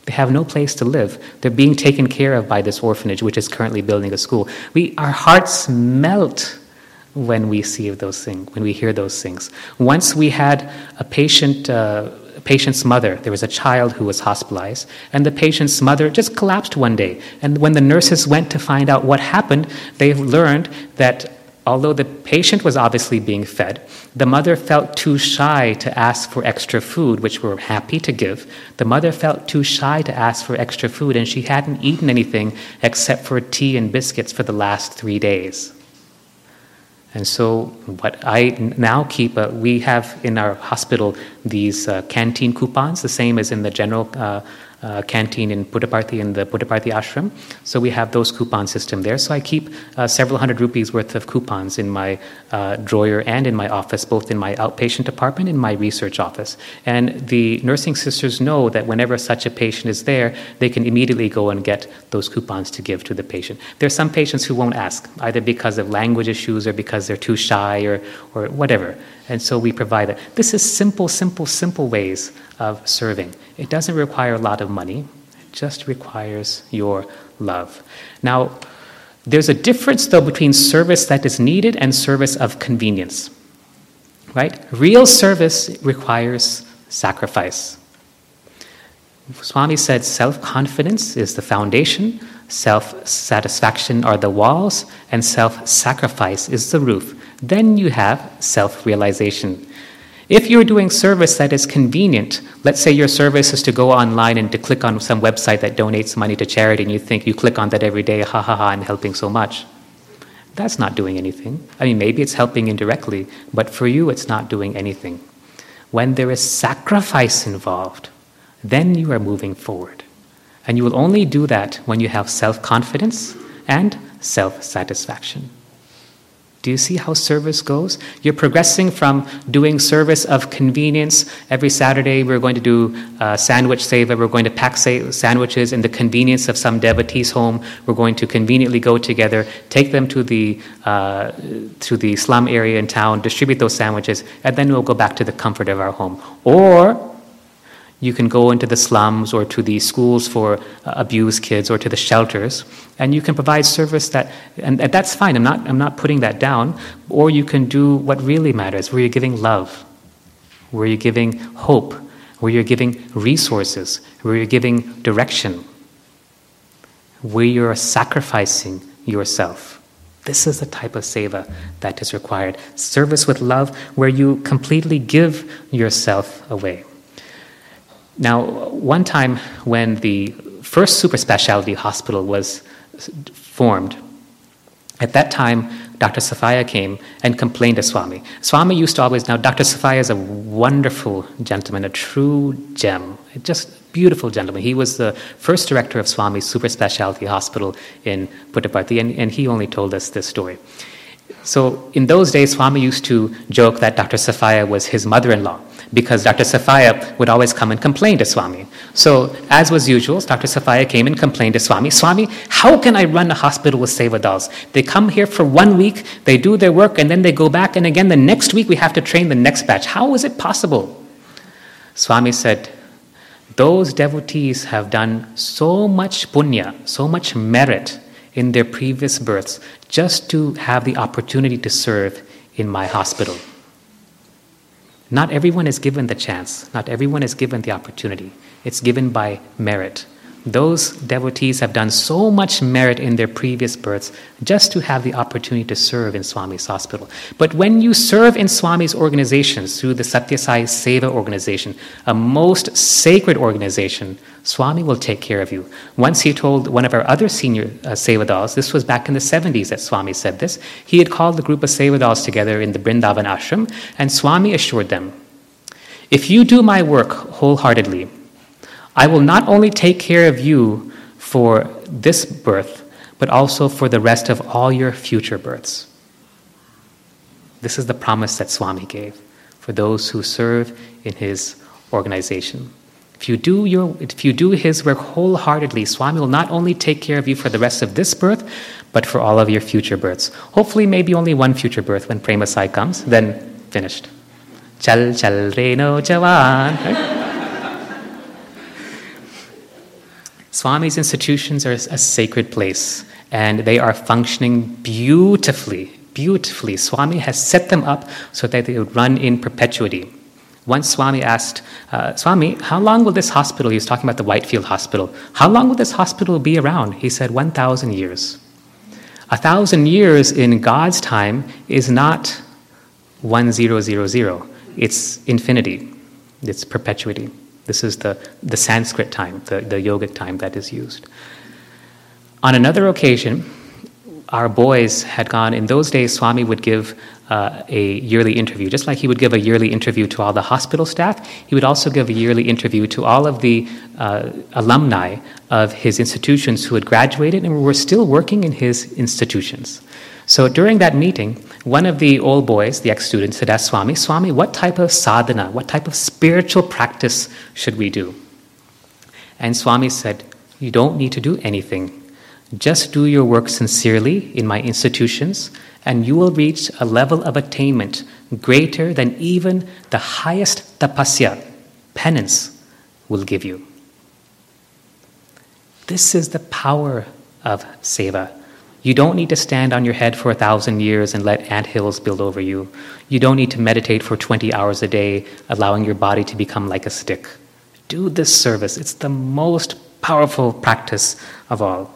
Speaker 1: They have no place to live. They're being taken care of by this orphanage, which is currently building a school. We, our hearts melt when we see those things, when we hear those things. Once we had a patient, uh, a patient's mother. There was a child who was hospitalized, and the patient's mother just collapsed one day. And when the nurses went to find out what happened, they learned that although the patient was obviously being fed, the mother felt too shy to ask for extra food, which we're happy to give. The mother felt too shy to ask for extra food, and she hadn't eaten anything except for tea and biscuits for the last three days. And so what I now keep, uh, we have in our hospital these uh, canteen coupons, the same as in the general uh, uh, canteen in Puttaparthi, in the Puttaparthi ashram. So we have those coupon system there. So I keep uh, several hundred rupees worth of coupons in my uh, drawer and in my office, both in my outpatient department and my research office. And the nursing sisters know that whenever such a patient is there, they can immediately go and get those coupons to give to the patient. There are some patients who won't ask, either because of language issues or because they're too shy or, or whatever. And so we provide that. This is simple, simple, simple ways of serving. It doesn't require a lot of money. It just requires your love. Now, there's a difference, though, between service that is needed and service of convenience. Right? Real service requires sacrifice. Swami said self-confidence is the foundation, self-satisfaction are the walls, and self-sacrifice is the roof. Then you have self-realization. If you're doing service that is convenient, let's say your service is to go online and to click on some website that donates money to charity, and you think you click on that every day, ha ha ha, I'm helping so much. That's not doing anything. I mean, maybe it's helping indirectly, but for you it's not doing anything. When there is sacrifice involved, then you are moving forward. And you will only do that when you have self-confidence and self-satisfaction. Do you see how service goes? You're progressing from doing service of convenience. Every Saturday we're going to do uh, sandwich seva. We're going to pack sa- sandwiches in the convenience of some devotee's home. We're going to conveniently go together, take them to the uh, to the slum area in town, distribute those sandwiches, and then we'll go back to the comfort of our home. Or you can go into the slums or to the schools for uh, abused kids or to the shelters, and you can provide service that, and, and that's fine. I'm not, I'm not putting that down. Or you can do what really matters, where you're giving love, where you're giving hope, where you're giving resources, where you're giving direction, where you're sacrificing yourself. This is the type of seva that is required. Service with love, where you completely give yourself away. Now, one time when the first super specialty hospital was formed, at that time, Doctor Safaya came and complained to Swami. Swami used to always, now Doctor Safaya is a wonderful gentleman, a true gem, just beautiful gentleman. He was the first director of Swami's super specialty hospital in Puttaparthi, and, and he only told us this story. So in those days, Swami used to joke that Doctor Safaya was his mother-in-law, because Doctor Safaya would always come and complain to Swami. So, as was usual, Doctor Safaya came and complained to Swami, Swami, how can I run a hospital with seva dolls? They come here for one week, they do their work, and then they go back, and again the next week we have to train the next batch. How is it possible? Swami said, those devotees have done so much punya, so much merit in their previous births, just to have the opportunity to serve in my hospital. Not everyone is given the chance. Not everyone is given the opportunity. It's given by merit. Those devotees have done so much merit in their previous births just to have the opportunity to serve in Swami's hospital. But when you serve in Swami's organizations through the Satya Sai Seva organization, a most sacred organization, Swami will take care of you. Once he told one of our other senior uh, Sevadals, this was back in the seventies that Swami said this, he had called the group of Sevadals together in the Brindavan ashram, and Swami assured them, if you do my work wholeheartedly, I will not only take care of you for this birth, but also for the rest of all your future births. This is the promise that Swami gave for those who serve in his organization. If you do your, if you do his work wholeheartedly, Swami will not only take care of you for the rest of this birth, but for all of your future births. Hopefully, maybe only one future birth when Prema Sai comes, then finished. Chal chal reno jawan. Right? Swami's institutions are a sacred place, and they are functioning beautifully, beautifully. Swami has set them up so that they would run in perpetuity. Once Swami asked, uh, Swami, how long will this hospital, he was talking about the Whitefield Hospital, how long will this hospital be around? He said, one thousand years. A thousand years in God's time is not one zero zero zero. It's infinity. It's perpetuity. This is the, the Sanskrit time, the, the yogic time that is used. On another occasion, our boys had gone, in those days, Swami would give uh, a yearly interview. Just like he would give a yearly interview to all the hospital staff, he would also give a yearly interview to all of the uh, alumni of his institutions who had graduated and were still working in his institutions. So during that meeting, one of the old boys, the ex-students, had asked Swami, Swami, what type of sadhana, what type of spiritual practice should we do? And Swami said, you don't need to do anything. Just do your work sincerely in my institutions, and you will reach a level of attainment greater than even the highest tapasya, penance, will give you. This is the power of seva. You don't need to stand on your head for a thousand years and let anthills build over you. You don't need to meditate for twenty hours a day, allowing your body to become like a stick. Do this service. It's the most powerful practice of all.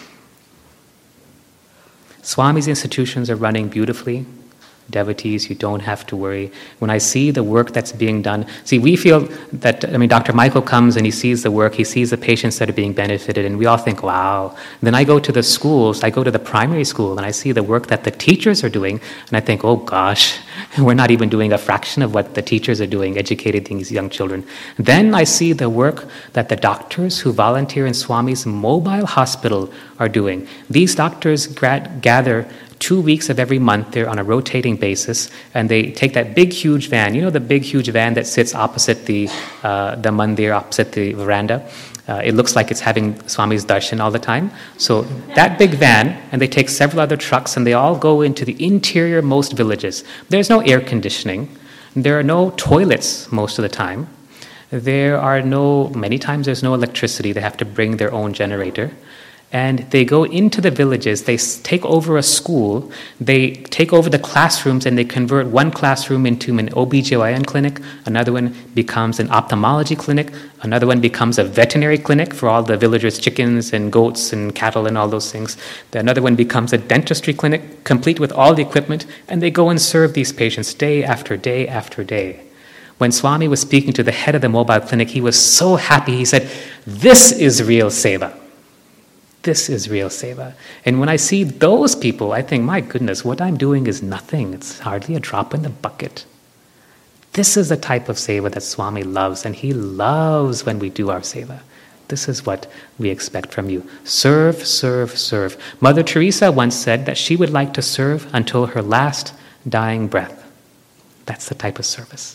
Speaker 1: Swami's institutions are running beautifully. Devotees, you don't have to worry. When I see the work that's being done, see, we feel that, I mean, Doctor Michael comes and he sees the work, he sees the patients that are being benefited, and we all think, wow. And then I go to the schools, I go to the primary school, and I see the work that the teachers are doing, and I think, oh gosh, we're not even doing a fraction of what the teachers are doing, educating these young children. Then I see the work that the doctors who volunteer in Swami's mobile hospital are doing. These doctors grad- gather two weeks of every month. They're on a rotating basis, and they take that big, huge van. You know the big, huge van that sits opposite the uh, the mandir, opposite the veranda? Uh, it looks like it's having Swami's darshan all the time. So that big van, and they take several other trucks, and they all go into the interior most villages. There's no air conditioning. There are no toilets most of the time. There are no, many times there's no electricity. They have to bring their own generator. And they go into the villages, they take over a school, they take over the classrooms, and they convert one classroom into an O B G Y N clinic, another one becomes an ophthalmology clinic, another one becomes a veterinary clinic for all the villagers' chickens and goats and cattle and all those things. Another one becomes a dentistry clinic, complete with all the equipment, and they go and serve these patients day after day after day. When Swami was speaking to the head of the mobile clinic, he was so happy. He said, "This is real seva. This is real seva." And when I see those people, I think, my goodness, what I'm doing is nothing. It's hardly a drop in the bucket. This is the type of seva that Swami loves, and he loves when we do our seva. This is what we expect from you. Serve, serve, serve. Mother Teresa once said that she would like to serve until her last dying breath. That's the type of service.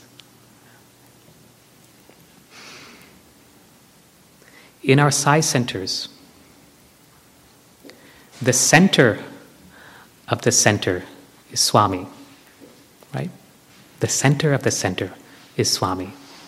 Speaker 1: In our Sai centers, the center of the center is Swami, right? The center of the center is Swami.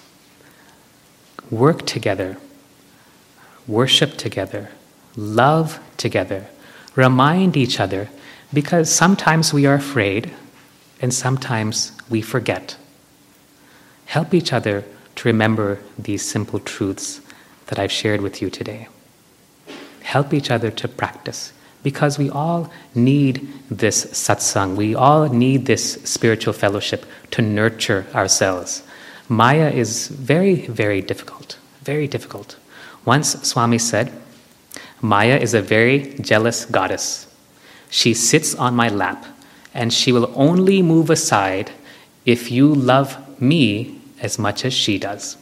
Speaker 1: Work together, worship together, love together, remind each other, because sometimes we are afraid and sometimes we forget. Help each other to remember these simple truths that I've shared with you today. Help each other to practice, because we all need this satsang. We all need this spiritual fellowship to nurture ourselves. Maya is very, very difficult, very difficult. Once Swami said, Maya is a very jealous goddess. She sits on my lap, and she will only move aside if you love me as much as she does.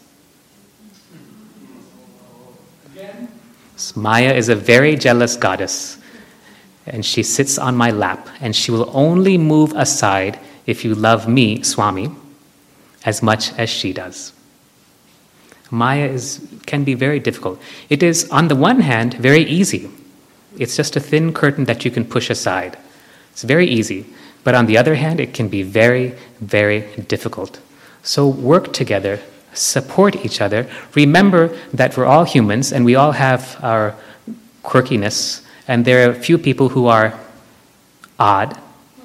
Speaker 1: Maya is a very jealous goddess, and she sits on my lap, and she will only move aside if you love me, Swami, as much as she does. Maya is, can be very difficult. It is, on the one hand, very easy. It's just a thin curtain that you can push aside. It's very easy. But on the other hand, it can be very, very difficult. So work together, support each other. Remember that we're all humans and we all have our quirkiness, and there are a few people who are odd.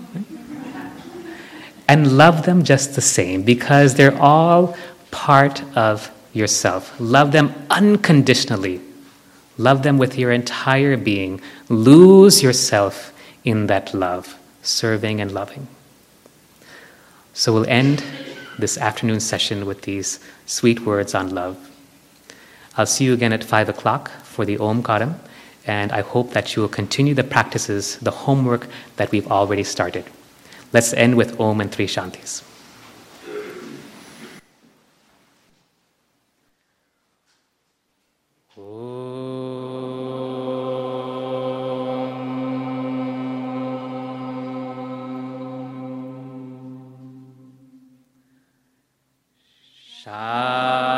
Speaker 1: And love them just the same, because they're all part of yourself. Love them unconditionally. Love them with your entire being. Lose yourself in that love, serving and loving. So we'll end this afternoon session with these sweet words on love. I'll see you again at five o'clock for the Om Karam, and I hope that you will continue the practices, the homework that we've already started. Let's end with Om and three Shantis. Shah.